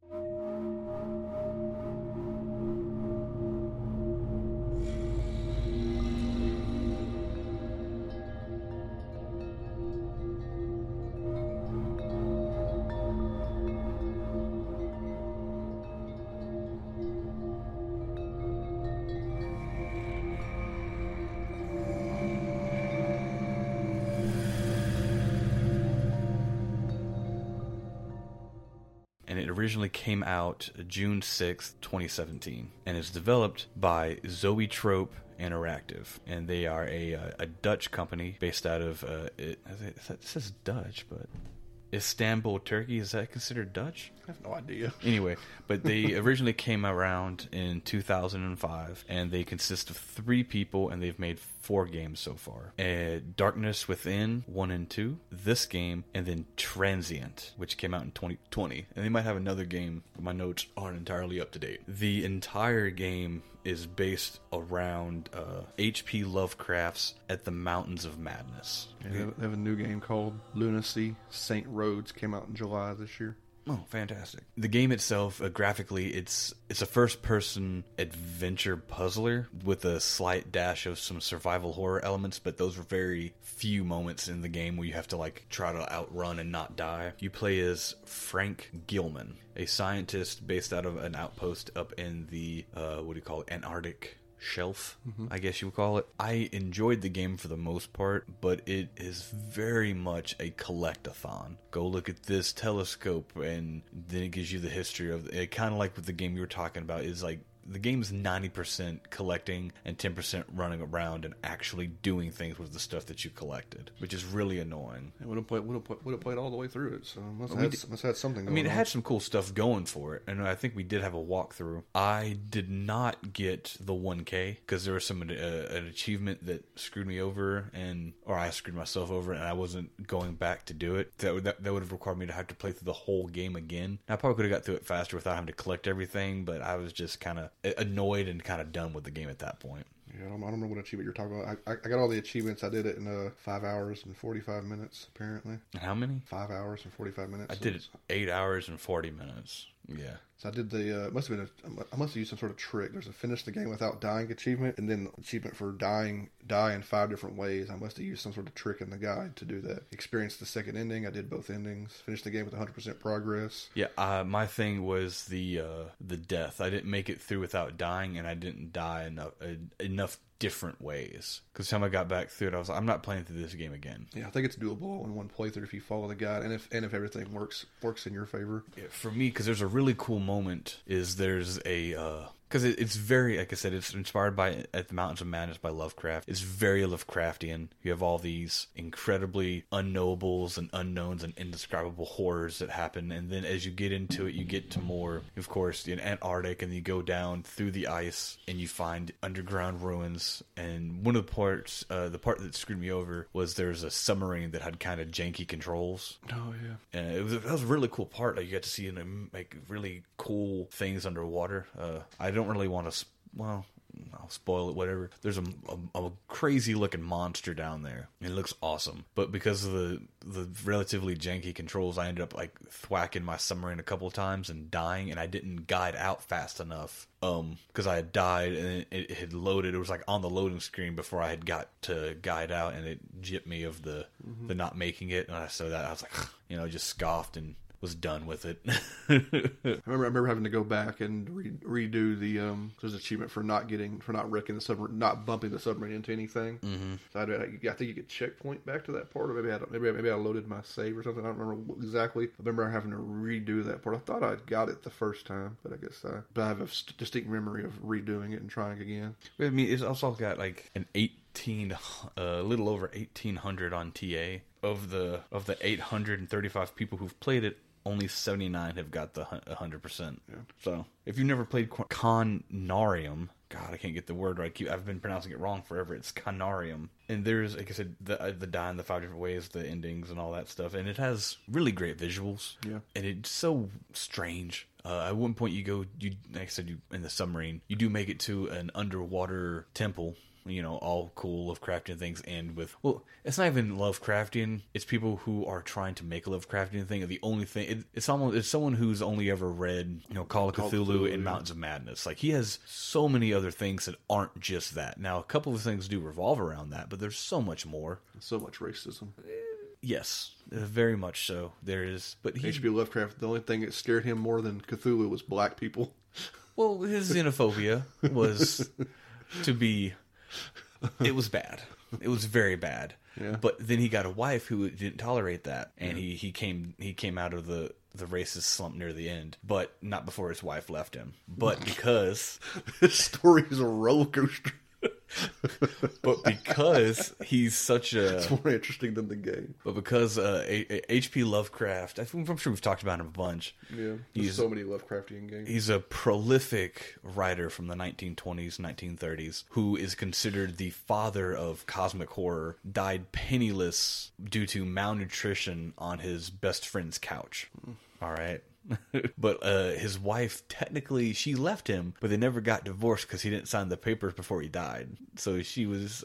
Originally came out June 6th, 2017, and it's developed by Zoetrope Interactive, and they are a Dutch company based out of it says Dutch, but Istanbul, Turkey. Is that considered Dutch? I have no idea. Anyway, but they originally came around in 2005, and they consist of 3 people, and they've made 4 games so far. Darkness Within 1 and 2, this game, and then Transient, which came out in 2020. And they might have another game, but my notes aren't entirely up to date. The entire game is based around H.P. Lovecraft's At the Mountains of Madness. Yeah, they have a new game called Lunacy St. Rhodes, came out in July this year. Oh, fantastic. The game itself, graphically, it's a first-person adventure puzzler with a slight dash of some survival horror elements, but those are very few moments in the game where you have to, like, try to outrun and not die. You play as Frank Gilman, a scientist based out of an outpost up in the, Antarctic shelf, I guess you would call it. I enjoyed the game for the most part, but it is very much a collect-a-thon. Go look at this telescope, and then it gives you the history of it. Kind of like with the game you were talking about, is like the game's 90% collecting and 10% running around and actually doing things with the stuff that you collected, which is really annoying. It would have played all the way through it, so must have had something going on. It had some cool stuff going for it, and I think we did have a walkthrough. I did not get the 1K, because there was an achievement that screwed me over, or I screwed myself over, and I wasn't going back to do it. That would have required me to have to play through the whole game again. I probably could have got through it faster without having to collect everything, but I was just kind of annoyed and kind of done with the game at that point. Yeah, I don't remember what achievement you're talking about. I got all the achievements. I did it in 5 hours and 45 minutes, apparently. And how many? 5 hours and 45 minutes. I did it 8 hours and 40 minutes. Yeah. So I did I must have used some sort of trick. There's a finish the game without dying achievement, and then achievement for die in 5 different ways. I must have used some sort of trick in the guide to do that. Experienced the second ending. I did both endings. Finished the game with 100% progress. Yeah, my thing was the death. I didn't make it through without dying, and I didn't die enough different ways. Because time I got back through it, I was like, I'm not playing through this game again. Yeah, I think it's doable in one playthrough if you follow the guide, and if everything works in your favor. Yeah, for me, because there's a really cool moment. There's a because it's very, like I said, it's inspired by At the Mountains of Madness by Lovecraft. It's very Lovecraftian. You have all these incredibly unknowables and unknowns and indescribable horrors that happen, and then as you get into it, you get to more, of course, in Antarctic, and you go down through the ice, and you find underground ruins. And one of the parts, the part that screwed me over, was there's a submarine that had kind of janky controls. Oh yeah, and that was a really cool part. Like, you got to see like really cool things underwater. I don't really want to. Well, I'll spoil it, whatever. There's a crazy looking monster down there. It looks awesome. But because of the relatively janky controls, I ended up like thwacking my submarine a couple of times and dying, and I didn't guide out fast enough. Because I had died and it had loaded. It was like on the loading screen before I had got to guide out, and it gypped me of the not making it. And I saw that, I was like, just scoffed and was done with it. I remember having to go back and redo the there's an achievement for not wrecking the submarine, not bumping the submarine into anything. Mm-hmm. So I think you could checkpoint back to that part, or maybe I loaded my save or something. I don't remember exactly. I remember having to redo that part. I thought I'd got it the first time, but I guess I have a distinct memory of redoing it and trying again. I mean, it's also got like an little over 1,800 on TA. Of the 835 people who've played it, only 79 have got the 100%. Yeah. So, if you've never played Conarium, God, I can't get the word right. I've been pronouncing it wrong forever. It's Conarium. And there's, like I said, the die in the 5 different ways, the endings and all that stuff. And it has really great visuals. Yeah. And it's so strange. At one point like I said, in the submarine, you do make it to an underwater temple. All cool Lovecraftian things end with, well, it's not even Lovecraftian. It's people who are trying to make a Lovecraftian thing. And the only thing, it's someone who's only ever read, Call of Cthulhu and Mountains of Madness. Like, he has so many other things that aren't just that. Now, a couple of things do revolve around that, but there's so much more. So much racism. Yes, very much so. There is, but H.P. Lovecraft, the only thing that scared him more than Cthulhu was black people. Well, his xenophobia was it was bad. It was very bad. Yeah. But then he got a wife who didn't tolerate that, and he came out of the racist slump near the end, but not before his wife left him. But because this story is a roller coaster. But because he's such a... It's more interesting than the game. But because H.P. Lovecraft, I'm sure we've talked about him a bunch. Yeah, there's so many Lovecraftian games. He's a prolific writer from the 1920s, 1930s, who is considered the father of cosmic horror, died penniless due to malnutrition on his best friend's couch. All right. But his wife, technically, she left him, but they never got divorced because he didn't sign the papers before he died. So she was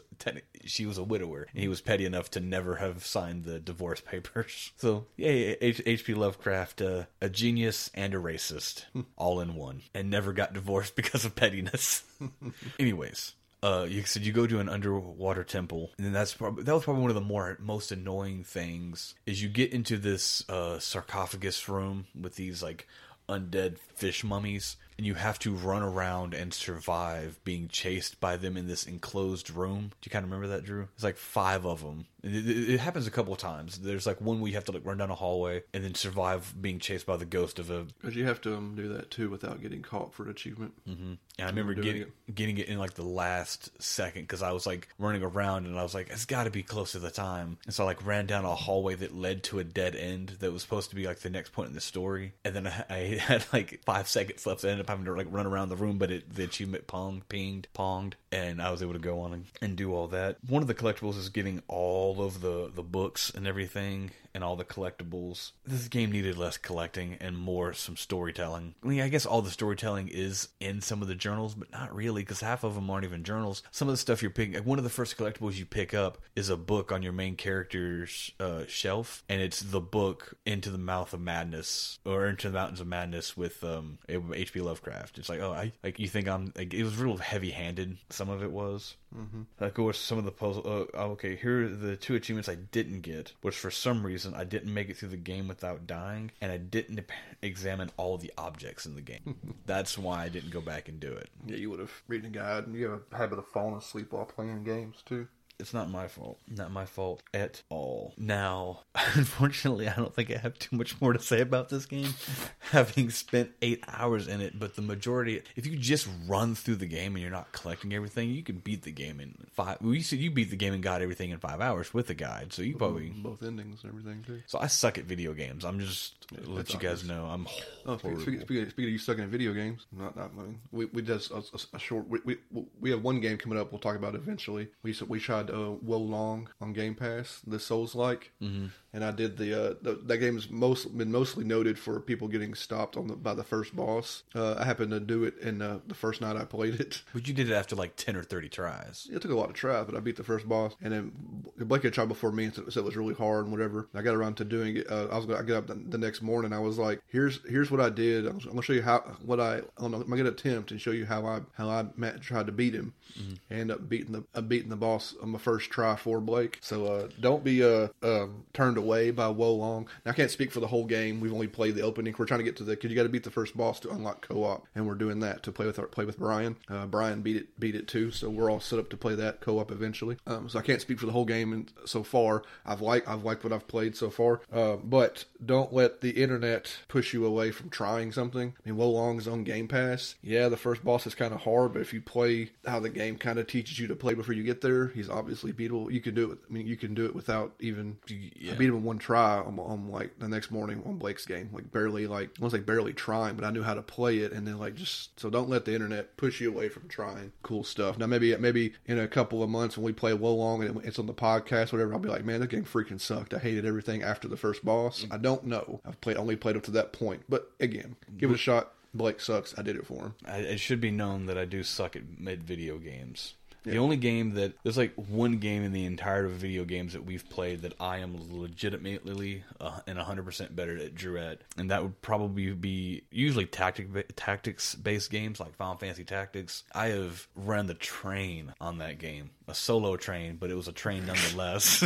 a widower, and he was petty enough to never have signed the divorce papers. So, yeah, H.P. Lovecraft, a genius and a racist, all in one, and never got divorced because of pettiness. Anyways. You said you go to an underwater temple, and then that was probably one of the most annoying things. Is you get into this sarcophagus room with these like undead fish mummies, and you have to run around and survive being chased by them in this enclosed room. Do you kind of remember that, Drew? There's like 5 of them. It happens a couple of times. There's like one where you have to like run down a hallway and then survive being chased by the ghost of a... Because you have to do that too without getting caught for an achievement. Mm-hmm. And I remember getting it in like the last second because I was like running around and I was like, it's got to be close to the time. And so I like ran down a hallway that led to a dead end that was supposed to be like the next point in the story. And then I had like 5 seconds left. I ended up having to like run around the room, but the achievement ponged, and I was able to go on and do all that. One of the collectibles is getting all of the books and everything and all the collectibles. This game needed less collecting and more some storytelling. I mean, I guess all the storytelling is in some of the journals, but not really, because half of them aren't even journals. Some of the stuff you're picking, like one of the first collectibles you pick up is a book on your main character's shelf, and it's the book Into the Mouth of Madness, or Into the Mountains of Madness with H.P. Lovecraft. It's like, you think I'm, like, it was real heavy-handed, some of it was. Mm-hmm. Of course, some of the puzzle. Okay, here are the 2 achievements I didn't get, which for some reason I didn't make it through the game without dying, and I didn't examine all of the objects in the game. That's why I didn't go back and do it. Yeah, you would have read a guide, and you have a habit of falling asleep while playing games too. It's not my fault. Not my fault at all. Now, unfortunately, I don't think I have too much more to say about this game, having spent 8 hours in it. But the majority, if you just run through the game and you're not collecting everything, you can beat the game in 5. Well, you said you beat the game and got everything in 5 hours with the guide, so you probably both endings and everything too. So I suck at video games. I'm just let you guys know I'm. Speaking of you sucking at video games, not mine. We just a short. We have one game coming up. We'll talk about eventually. We tried Wo Long on Game Pass, the Souls-like, and I did that game's been mostly noted for people getting stopped by the first boss. I happened to do it in the first night I played it. But you did it after like 10 or 30 tries. It took a lot of tries, but I beat the first boss, and then Blake had tried before me, and said it was really hard and whatever. I got around to doing it. I got up the next morning. I was like, here's what I did. I'm gonna show you I'm gonna attempt and show you how I tried to beat him. Mm-hmm. I ended up beating the boss on my first try for Blake. So don't be turned away by Wo Long. Now, I can't speak for the whole game. We've only played the opening. We're trying to get to because you got to beat the first boss to unlock co-op, and we're doing that to play with Brian. Brian beat it too, so we're all set up to play that co-op eventually. So I can't speak for the whole game, and so far I've liked what I've played so far. But don't let the internet push you away from trying something. I mean, Wo Long's on Game Pass. Yeah, the first boss is kind of hard, but if you play how the game kind of teaches you to play before you get there, he's obviously beatable. You can do it. I mean, you can do it without even. I beat him in one try on like the next morning on Blake's game. Like barely, I won't say barely trying, but I knew how to play it, and then so don't let the internet push you away from trying cool stuff. Now maybe in a couple of months when we play Wo Long and it's on the podcast, whatever, I'll be like, man, that game freaking sucked. I hated everything after the first boss. I don't know. I've only played up to that point, but again, give it a shot. Blake sucks. I did it for him. It should be known that I do suck at video games. Yeah. The only game there's like one game in the entirety of video games that we've played that I am legitimately and 100% better at Drew at, and that would probably be usually tactics-based games like Final Fantasy Tactics. I have run the train on that game, a solo train, but it was a train nonetheless.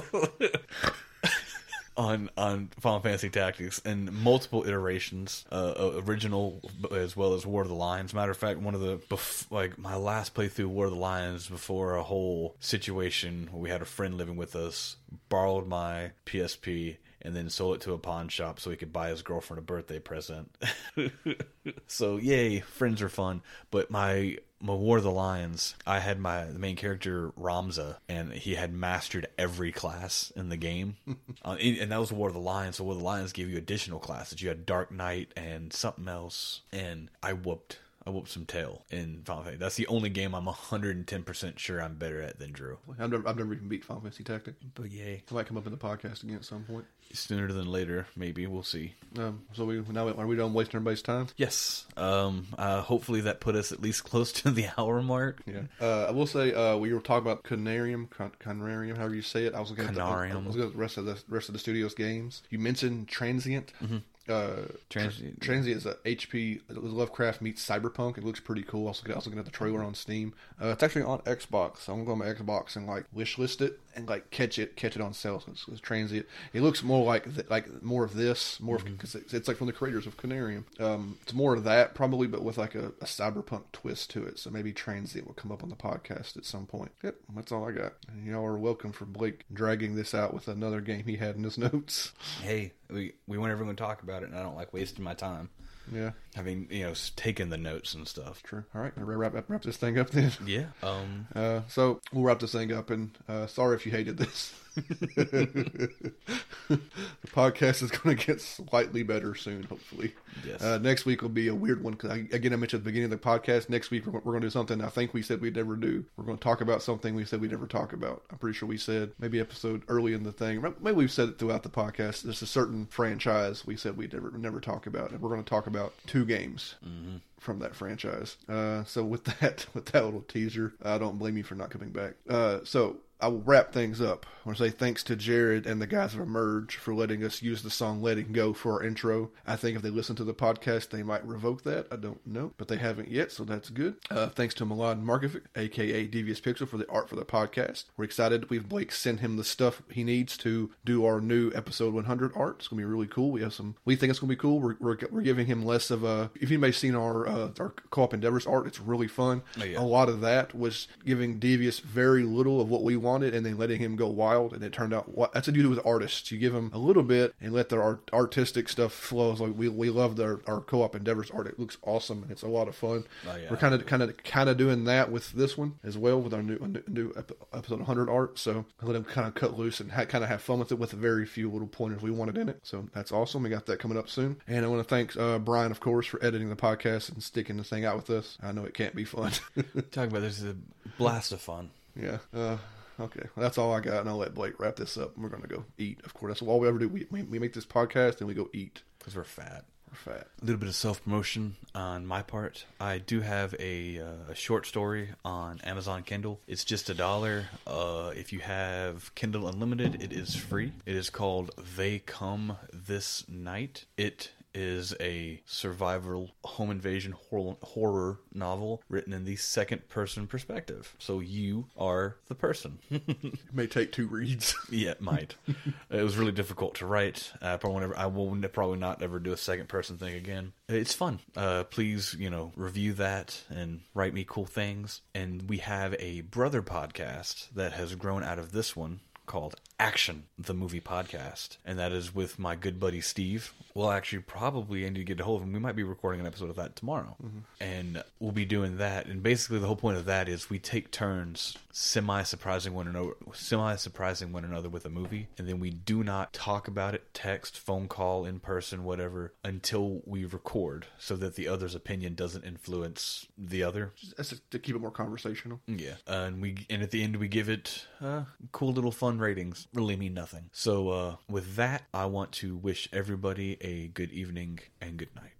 On Final Fantasy Tactics in multiple iterations, original as well as War of the Lions. Matter of fact, one of the my last playthrough War of the Lions before a whole situation where we had a friend living with us borrowed my PSP and then sold it to a pawn shop so he could buy his girlfriend a birthday present. So yay, friends are fun, but my my War of the Lions, I had the main character Ramza, and he had mastered every class in the game. And that was War of the Lions. So War of the Lions gave you additional classes. You had Dark Knight and something else, and I whooped some tail in Final Fantasy. That's the only game I'm 110% sure I'm better at than Drew. I've never even beat Final Fantasy Tactic. But yay. It might come up in the podcast again at some point. Sooner than later, maybe. We'll see. So are we done wasting everybody's time? Yes. Hopefully that put us at least close to the hour mark. Yeah. I will say, we were talking about Canarium, however you say it. I was looking at the rest of the studio's games. You mentioned Transient. Mm-hmm. Transient is a HP Lovecraft meets Cyberpunk. It looks pretty cool. I was looking at the trailer on Steam. It's actually on Xbox. So I'm going to my Xbox and like wishlist it and like catch it on sale. So it's Transient. It looks more like more of this, because it's like from the creators of Canarium. It's more of that probably, but with like a cyberpunk twist to it. So maybe Transient will come up on the podcast at some point. Yep, that's all I got. And y'all are welcome for Blake dragging this out with another game he had in his notes. Hey, we want everyone to talk about it, and I don't like wasting my time. Yeah. Having, taken the notes and stuff. True. All right. Wrap this thing up then. Yeah. So we'll wrap this thing up, and sorry if you hated this. The podcast is going to get slightly better soon, hopefully. Yes. Next week will be a weird one because, I mentioned at the beginning of the podcast, next week we're going to do something I think we said we'd never do. We're going to talk about something we said we'd never talk about. I'm pretty sure we said maybe episode early in the thing. Maybe we've said it throughout the podcast. There's a certain franchise we said we'd never talk about, and we're going to talk about 2 games. Mm-hmm. From that franchise. So with that little teaser, I don't blame you for not coming back. So I will wrap things up. I want to say thanks to Jared and the guys of Emerge for letting us use the song Letting Go for our intro. I think if they listen to the podcast, they might revoke that. I don't know, but they haven't yet, so that's good. Thanks to Milan Markovic, aka Devious Pixel, for the art for the podcast. We're excited. We've Blake sent him the stuff he needs to do our new episode 100 art. It's going to be really cool. We think it's going to be cool. We're giving him less of a, if anybody's seen our Co-op Endeavors art, it's really fun. Oh, yeah. A lot of that was giving Devious very little of what we wanted and then letting him go wild, and it turned out, that's what you do with artists. You give them a little bit and let their artistic stuff flow. Like we love our Co-op Endeavors art. It looks awesome and it's a lot of fun. Oh, yeah. We're kind of doing that with this one as well, with our new episode 100 art. So I let him kind of cut loose and kind of have fun with it, with very few little pointers we wanted in it. So that's awesome. We got that coming up soon. And I want to thank Brian, of course, for editing the podcast and sticking this thing out with us. I know it can't be fun. Talking about this is a blast of fun. Yeah. Okay. Well, that's all I got, and I'll let Blake wrap this up. We're going to go eat. Of course, that's all we ever do. We make this podcast, and we go eat. Because we're fat. We're fat. A little bit of self-promotion on my part. I do have a short story on Amazon Kindle. It's just $1. If you have Kindle Unlimited, it is free. It is called They Come This Night. It is a survival home invasion horror novel written in the second-person perspective. So you are the person. It may take 2 reads. Yeah, it might. It was really difficult to write. I will probably not ever do a second-person thing again. It's fun. Please, review that and write me cool things. And we have a brother podcast that has grown out of this one called Action, the Movie Podcast. And that is with my good buddy Steve. We'll actually probably need to get a hold of him. We might be recording an episode of that tomorrow. Mm-hmm. And we'll be doing that. And basically the whole point of that is we take turns semi-surprising one another with a movie. And then we do not talk about it, text, phone call, in person, whatever, until we record, so that the other's opinion doesn't influence the other. Just to keep it more conversational. Yeah. And at the end we give it cool little fun ratings. Really mean nothing. So with that, I want to wish everybody a good evening and good night.